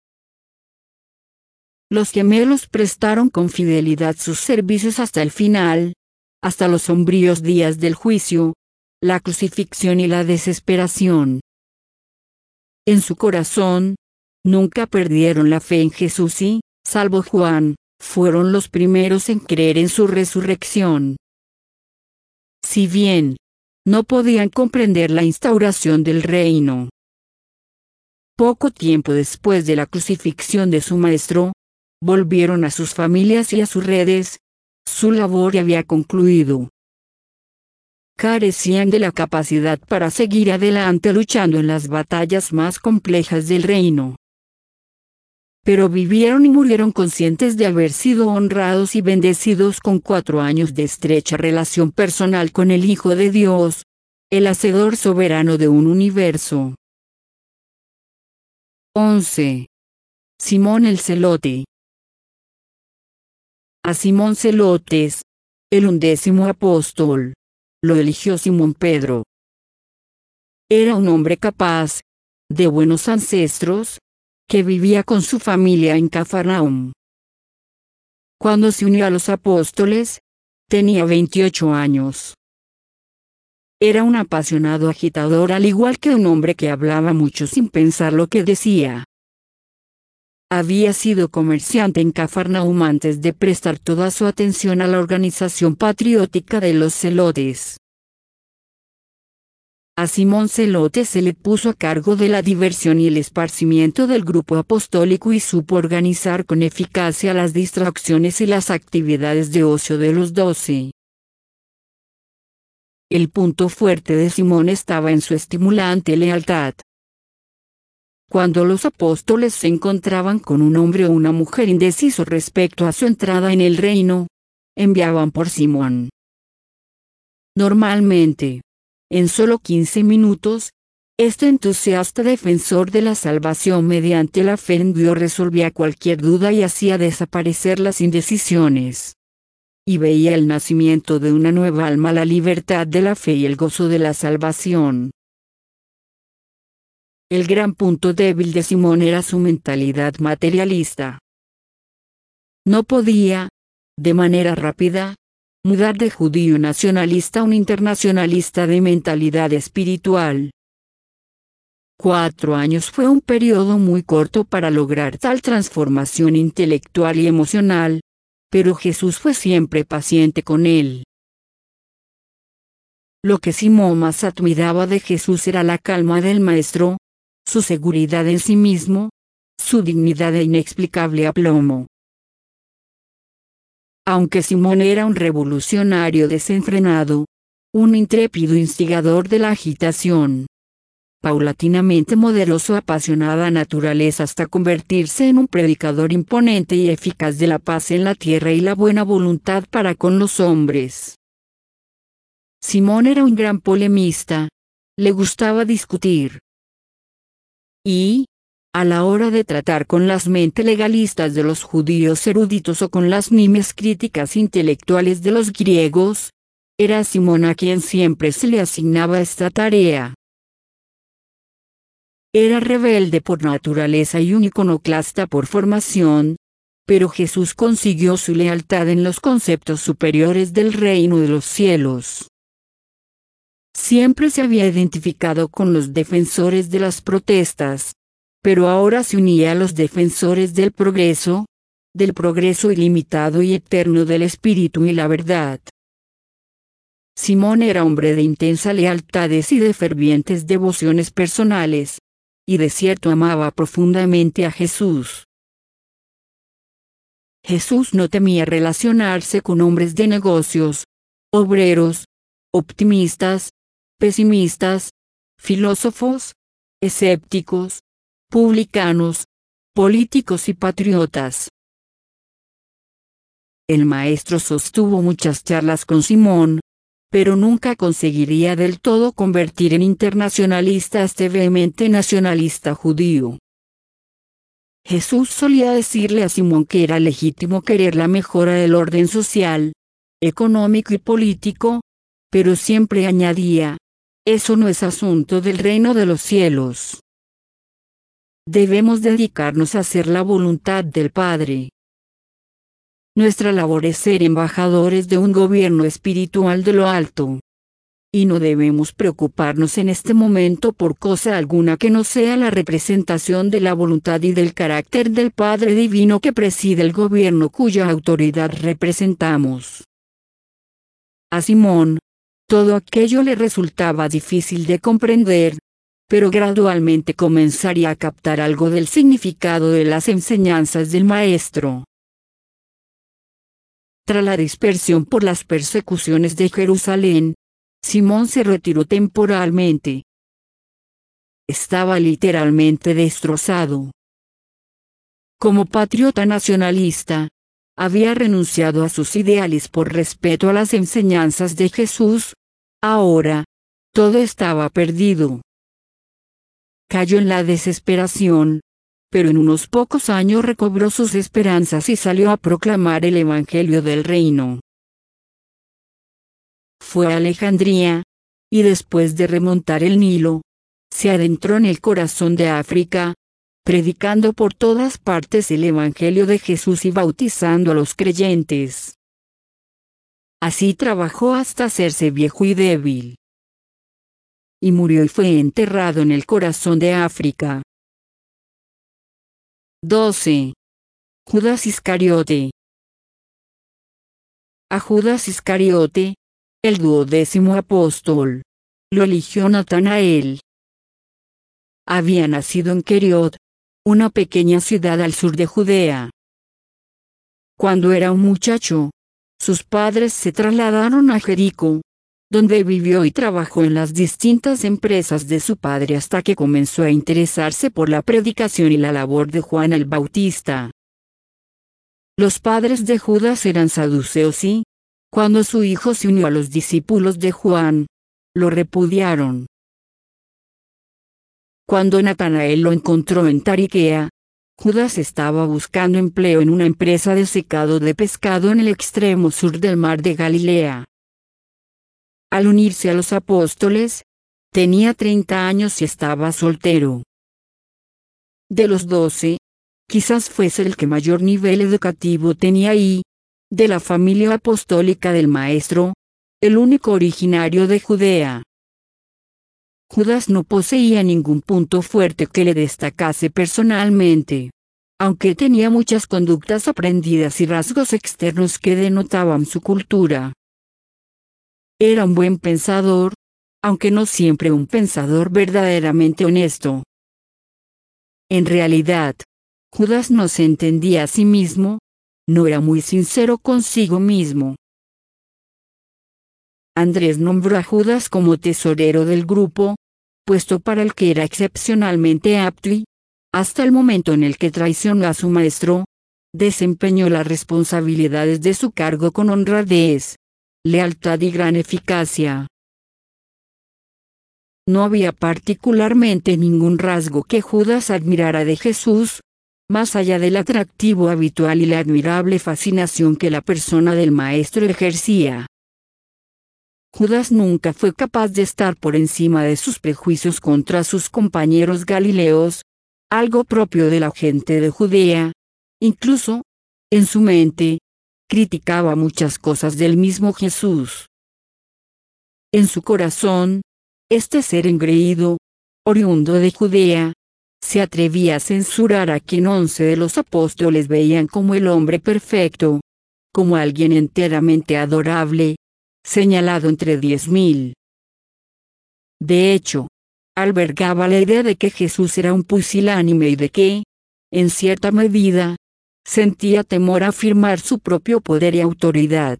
Los gemelos prestaron con fidelidad sus servicios hasta el final, hasta los sombríos días del juicio, la crucifixión y la desesperación. En su corazón, nunca perdieron la fe en Jesús y, salvo Juan, fueron los primeros en creer en su resurrección. Si bien, no podían comprender la instauración del reino. Poco tiempo después de la crucifixión de su Maestro, volvieron a sus familias y a sus redes, su labor ya había concluido. Carecían de la capacidad para seguir adelante luchando en las batallas más complejas del reino. Pero vivieron y murieron conscientes de haber sido honrados y bendecidos con 4 años de estrecha relación personal con el Hijo de Dios, el Hacedor soberano de un universo. 11. Simón el Celote. A Simón Celotes, el 11º apóstol, lo eligió Simón Pedro. Era un hombre capaz, de buenos ancestros, que vivía con su familia en Cafarnaum. Cuando se unió a los apóstoles, tenía 28 años. Era un apasionado agitador, al igual que un hombre que hablaba mucho sin pensar lo que decía. Había sido comerciante en Cafarnaum antes de prestar toda su atención a la organización patriótica de los celotes. A Simón Celote se le puso a cargo de la diversión y el esparcimiento del grupo apostólico y supo organizar con eficacia las distracciones y las actividades de ocio de los 12. El punto fuerte de Simón estaba en su estimulante lealtad. Cuando los apóstoles se encontraban con un hombre o una mujer indeciso respecto a su entrada en el reino, enviaban por Simón. Normalmente, en solo 15 minutos, este entusiasta defensor de la salvación mediante la fe en Dios resolvía cualquier duda y hacía desaparecer las indecisiones. Y veía el nacimiento de una nueva alma, la libertad de la fe y el gozo de la salvación. El gran punto débil de Simón era su mentalidad materialista. No podía, de manera rápida, mudar de judío nacionalista a un internacionalista de mentalidad espiritual. 4 años fue un periodo muy corto para lograr tal transformación intelectual y emocional, pero Jesús fue siempre paciente con él. Lo que Simón más admiraba de Jesús era la calma del Maestro, su seguridad en sí mismo, su dignidad e inexplicable aplomo. Aunque Simón era un revolucionario desenfrenado, un intrépido instigador de la agitación, paulatinamente modeló su apasionada naturaleza hasta convertirse en un predicador imponente y eficaz de la paz en la tierra y la buena voluntad para con los hombres. Simón era un gran polemista, le gustaba discutir. Y, a la hora de tratar con las mentes legalistas de los judíos eruditos o con las nimias críticas intelectuales de los griegos, era Simón a quien siempre se le asignaba esta tarea. Era rebelde por naturaleza y un iconoclasta por formación, pero Jesús consiguió su lealtad en los conceptos superiores del reino de los cielos. Siempre se había identificado con los defensores de las protestas, pero ahora se unía a los defensores del progreso ilimitado y eterno del espíritu y la verdad. Simón era hombre de intensas lealtades y de fervientes devociones personales, y de cierto amaba profundamente a Jesús. Jesús no temía relacionarse con hombres de negocios, obreros, optimistas, pesimistas, filósofos, escépticos, publicanos, políticos y patriotas. El maestro sostuvo muchas charlas con Simón, pero nunca conseguiría del todo convertir en internacionalista a este vehemente nacionalista judío. Jesús solía decirle a Simón que era legítimo querer la mejora del orden social, económico y político, pero siempre añadía: eso no es asunto del reino de los cielos. Debemos dedicarnos a hacer la voluntad del Padre. Nuestra labor es ser embajadores de un gobierno espiritual de lo alto. Y no debemos preocuparnos en este momento por cosa alguna que no sea la representación de la voluntad y del carácter del Padre Divino que preside el gobierno cuya autoridad representamos. A Simón, todo aquello le resultaba difícil de comprender, pero gradualmente comenzaría a captar algo del significado de las enseñanzas del Maestro. Tras la dispersión por las persecuciones de Jerusalén, Simón se retiró temporalmente. Estaba literalmente destrozado. Como patriota nacionalista, había renunciado a sus ideales por respeto a las enseñanzas de Jesús. Ahora, todo estaba perdido. Cayó en la desesperación, pero en unos pocos años recobró sus esperanzas y salió a proclamar el Evangelio del Reino. Fue a Alejandría, y después de remontar el Nilo, se adentró en el corazón de África, predicando por todas partes el Evangelio de Jesús y bautizando a los creyentes. Así trabajó hasta hacerse viejo y débil. Y murió y fue enterrado en el corazón de África. 12. Judas Iscariote. A Judas Iscariote, el 12º apóstol, lo eligió Natanael. Había nacido en Queriot, una pequeña ciudad al sur de Judea. Cuando era un muchacho, sus padres se trasladaron a Jericó, donde vivió y trabajó en las distintas empresas de su padre hasta que comenzó a interesarse por la predicación y la labor de Juan el Bautista. Los padres de Judas eran saduceos y, cuando su hijo se unió a los discípulos de Juan, lo repudiaron. Cuando Natanael lo encontró en Tariquea, Judas estaba buscando empleo en una empresa de secado de pescado en el extremo sur del mar de Galilea. Al unirse a los apóstoles, tenía 30 años y estaba soltero. De los 12, quizás fuese el que mayor nivel educativo tenía y, de la familia apostólica del Maestro, el único originario de Judea. Judas no poseía ningún punto fuerte que le destacase personalmente, aunque tenía muchas conductas aprendidas y rasgos externos que denotaban su cultura. Era un buen pensador, aunque no siempre un pensador verdaderamente honesto. En realidad, Judas no se entendía a sí mismo, no era muy sincero consigo mismo. Andrés nombró a Judas como tesorero del grupo, puesto para el que era excepcionalmente apto y, hasta el momento en el que traicionó a su maestro, desempeñó las responsabilidades de su cargo con honradez, lealtad y gran eficacia. No había particularmente ningún rasgo que Judas admirara de Jesús, más allá del atractivo habitual y la admirable fascinación que la persona del Maestro ejercía. Judas nunca fue capaz de estar por encima de sus prejuicios contra sus compañeros galileos, algo propio de la gente de Judea. Incluso, en su mente, criticaba muchas cosas del mismo Jesús. En su corazón, este ser engreído, oriundo de Judea, se atrevía a censurar a quien 11 de los apóstoles veían como el hombre perfecto, como alguien enteramente adorable, señalado entre 10.000. De hecho, albergaba la idea de que Jesús era un pusilánime y de que, en cierta medida, sentía temor a afirmar su propio poder y autoridad.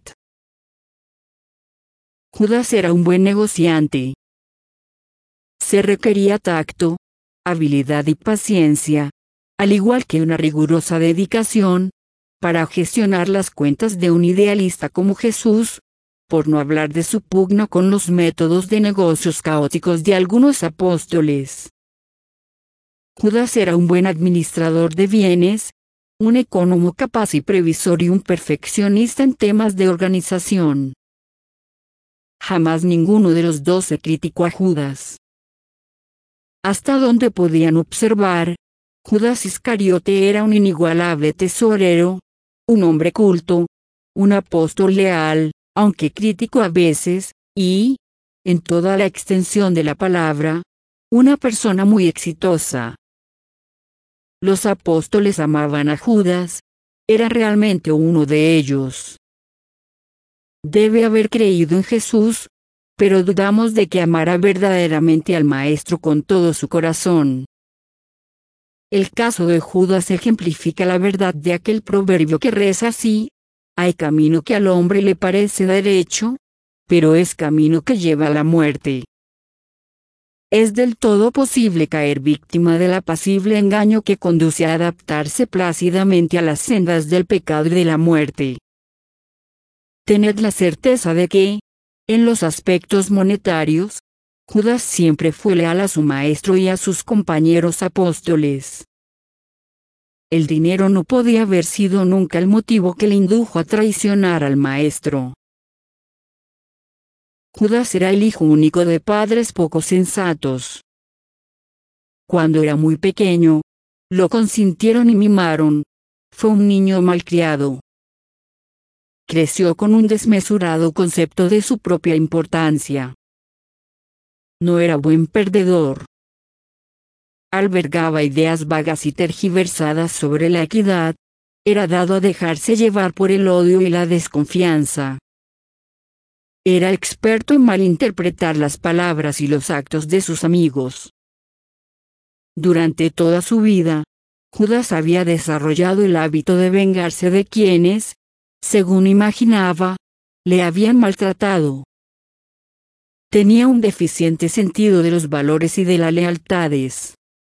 Judas era un buen negociante. Se requería tacto, habilidad y paciencia, al igual que una rigurosa dedicación, para gestionar las cuentas de un idealista como Jesús, por no hablar de su pugna con los métodos de negocios caóticos de algunos apóstoles. Judas era un buen administrador de bienes, un ecónomo capaz y previsor y un perfeccionista en temas de organización. Jamás ninguno de los dos se criticó a Judas. Hasta donde podían observar, Judas Iscariote era un inigualable tesorero, un hombre culto, un apóstol leal, aunque crítico a veces, y, en toda la extensión de la palabra, una persona muy exitosa. Los apóstoles amaban a Judas, era realmente uno de ellos. Debe haber creído en Jesús, pero dudamos de que amara verdaderamente al Maestro con todo su corazón. El caso de Judas ejemplifica la verdad de aquel proverbio que reza así: hay camino que al hombre le parece derecho, pero es camino que lleva a la muerte. Es del todo posible caer víctima del apacible engaño que conduce a adaptarse plácidamente a las sendas del pecado y de la muerte. Tened la certeza de que, en los aspectos monetarios, Judas siempre fue leal a su maestro y a sus compañeros apóstoles. El dinero no podía haber sido nunca el motivo que le indujo a traicionar al maestro. Judas era el hijo único de padres poco sensatos. Cuando era muy pequeño, lo consintieron y mimaron. Fue un niño malcriado. Creció con un desmesurado concepto de su propia importancia. No era buen perdedor. Albergaba ideas vagas y tergiversadas sobre la equidad. Era dado a dejarse llevar por el odio y la desconfianza. Era experto en malinterpretar las palabras y los actos de sus amigos. Durante toda su vida, Judas había desarrollado el hábito de vengarse de quienes, según imaginaba, le habían maltratado. Tenía un deficiente sentido de los valores y de las lealtades.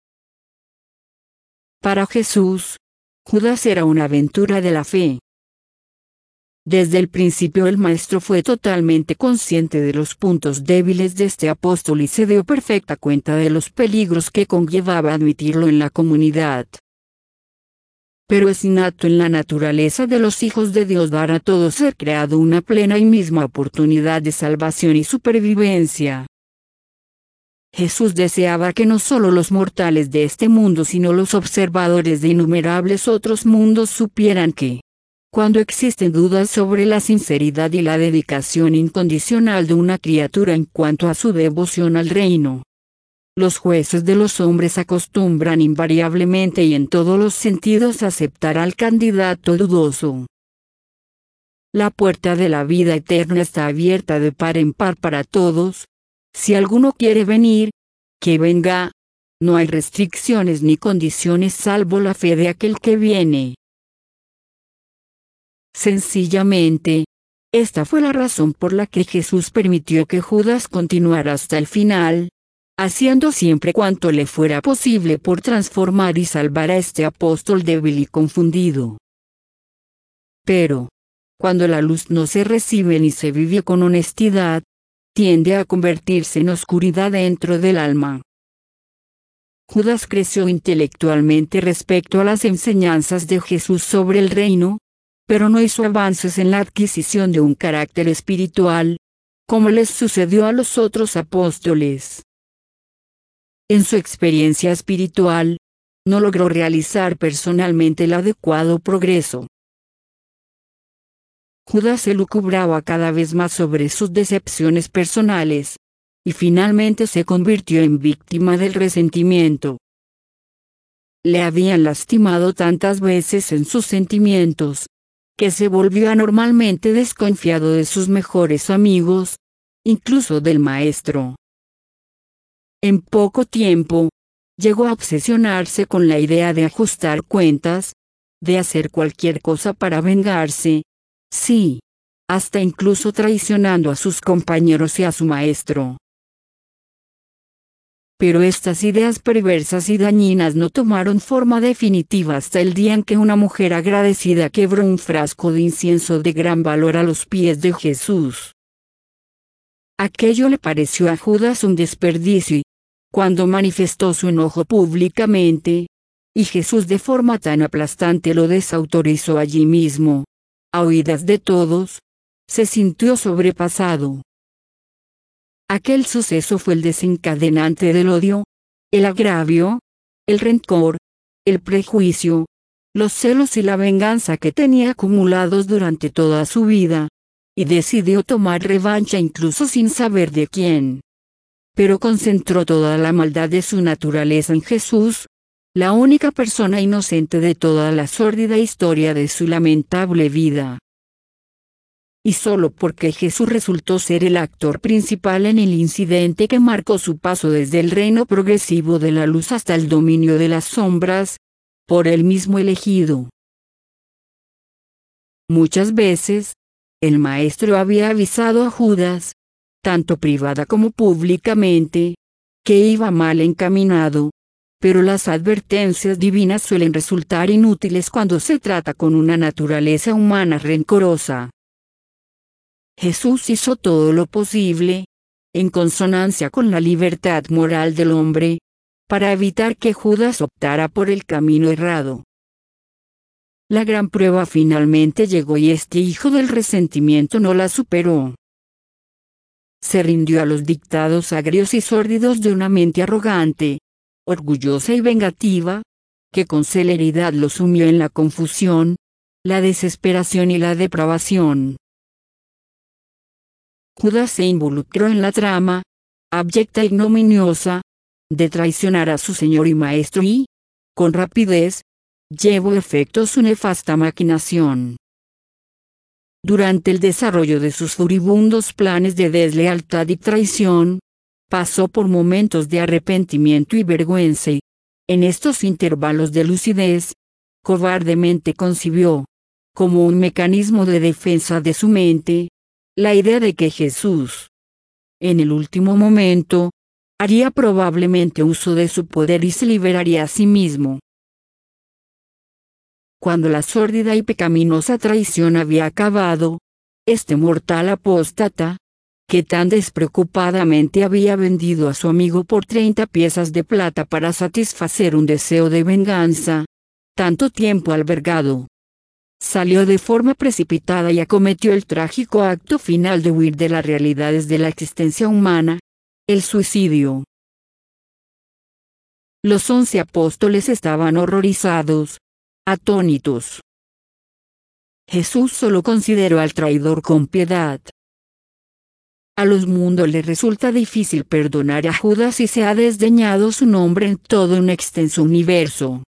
Para Jesús, Judas era una aventura de la fe. Desde el principio el maestro fue totalmente consciente de los puntos débiles de este apóstol y se dio perfecta cuenta de los peligros que conllevaba admitirlo en la comunidad. Pero es innato en la naturaleza de los hijos de Dios dar a todo ser creado una plena y misma oportunidad de salvación y supervivencia. Jesús deseaba que no solo los mortales de este mundo sino los observadores de innumerables otros mundos supieran que, cuando existen dudas sobre la sinceridad y la dedicación incondicional de una criatura en cuanto a su devoción al reino, los jueces de los hombres acostumbran invariablemente y en todos los sentidos a aceptar al candidato dudoso. La puerta de la vida eterna está abierta de par en par para todos. Si alguno quiere venir, que venga. No hay restricciones ni condiciones salvo la fe de aquel que viene. Sencillamente, esta fue la razón por la que Jesús permitió que Judas continuara hasta el final, haciendo siempre cuanto le fuera posible por transformar y salvar a este apóstol débil y confundido. Pero, cuando la luz no se recibe ni se vive con honestidad, tiende a convertirse en oscuridad dentro del alma. Judas creció intelectualmente respecto a las enseñanzas de Jesús sobre el reino, pero no hizo avances en la adquisición de un carácter espiritual, como les sucedió a los otros apóstoles. En su experiencia espiritual, no logró realizar personalmente el adecuado progreso. Judas se lucubraba cada vez más sobre sus decepciones personales, y finalmente se convirtió en víctima del resentimiento. Le habían lastimado tantas veces en sus sentimientos, que se volvió anormalmente desconfiado de sus mejores amigos, incluso del maestro. En poco tiempo, llegó a obsesionarse con la idea de ajustar cuentas, de hacer cualquier cosa para vengarse, sí, hasta incluso traicionando a sus compañeros y a su maestro. Pero estas ideas perversas y dañinas no tomaron forma definitiva hasta el día en que una mujer agradecida quebró un frasco de incienso de gran valor a los pies de Jesús. Aquello le pareció a Judas un desperdicio y, cuando manifestó su enojo públicamente, y Jesús de forma tan aplastante lo desautorizó allí mismo, a oídas de todos, se sintió sobrepasado. Aquel suceso fue el desencadenante del odio, el agravio, el rencor, el prejuicio, los celos y la venganza que tenía acumulados durante toda su vida, y decidió tomar revancha incluso sin saber de quién. Pero concentró toda la maldad de su naturaleza en Jesús, la única persona inocente de toda la sórdida historia de su lamentable vida. Y solo porque Jesús resultó ser el actor principal en el incidente que marcó su paso desde el reino progresivo de la luz hasta el dominio de las sombras, por él mismo elegido. Muchas veces, el maestro había avisado a Judas, tanto privada como públicamente, que iba mal encaminado, pero las advertencias divinas suelen resultar inútiles cuando se trata con una naturaleza humana rencorosa. Jesús hizo todo lo posible, en consonancia con la libertad moral del hombre, para evitar que Judas optara por el camino errado. La gran prueba finalmente llegó y este hijo del resentimiento no la superó. Se rindió a los dictados agrios y sórdidos de una mente arrogante, orgullosa y vengativa, que con celeridad lo sumió en la confusión, la desesperación y la depravación. Judas se involucró en la trama, abyecta e ignominiosa, de traicionar a su Señor y Maestro y, con rapidez, llevó a efecto su nefasta maquinación. Durante el desarrollo de sus furibundos planes de deslealtad y traición, pasó por momentos de arrepentimiento y vergüenza y, en estos intervalos de lucidez, cobardemente concibió, como un mecanismo de defensa de su mente, la idea de que Jesús, en el último momento, haría probablemente uso de su poder y se liberaría a sí mismo. Cuando la sórdida y pecaminosa traición había acabado, este mortal apóstata, que tan despreocupadamente había vendido a su amigo por 30 piezas de plata para satisfacer un deseo de venganza, tanto tiempo albergado, salió de forma precipitada y acometió el trágico acto final de huir de las realidades de la existencia humana, el suicidio. Los 11 apóstoles estaban horrorizados, atónitos. Jesús solo consideró al traidor con piedad. A los mundos les resulta difícil perdonar a Judas y se ha desdeñado su nombre en todo un extenso universo.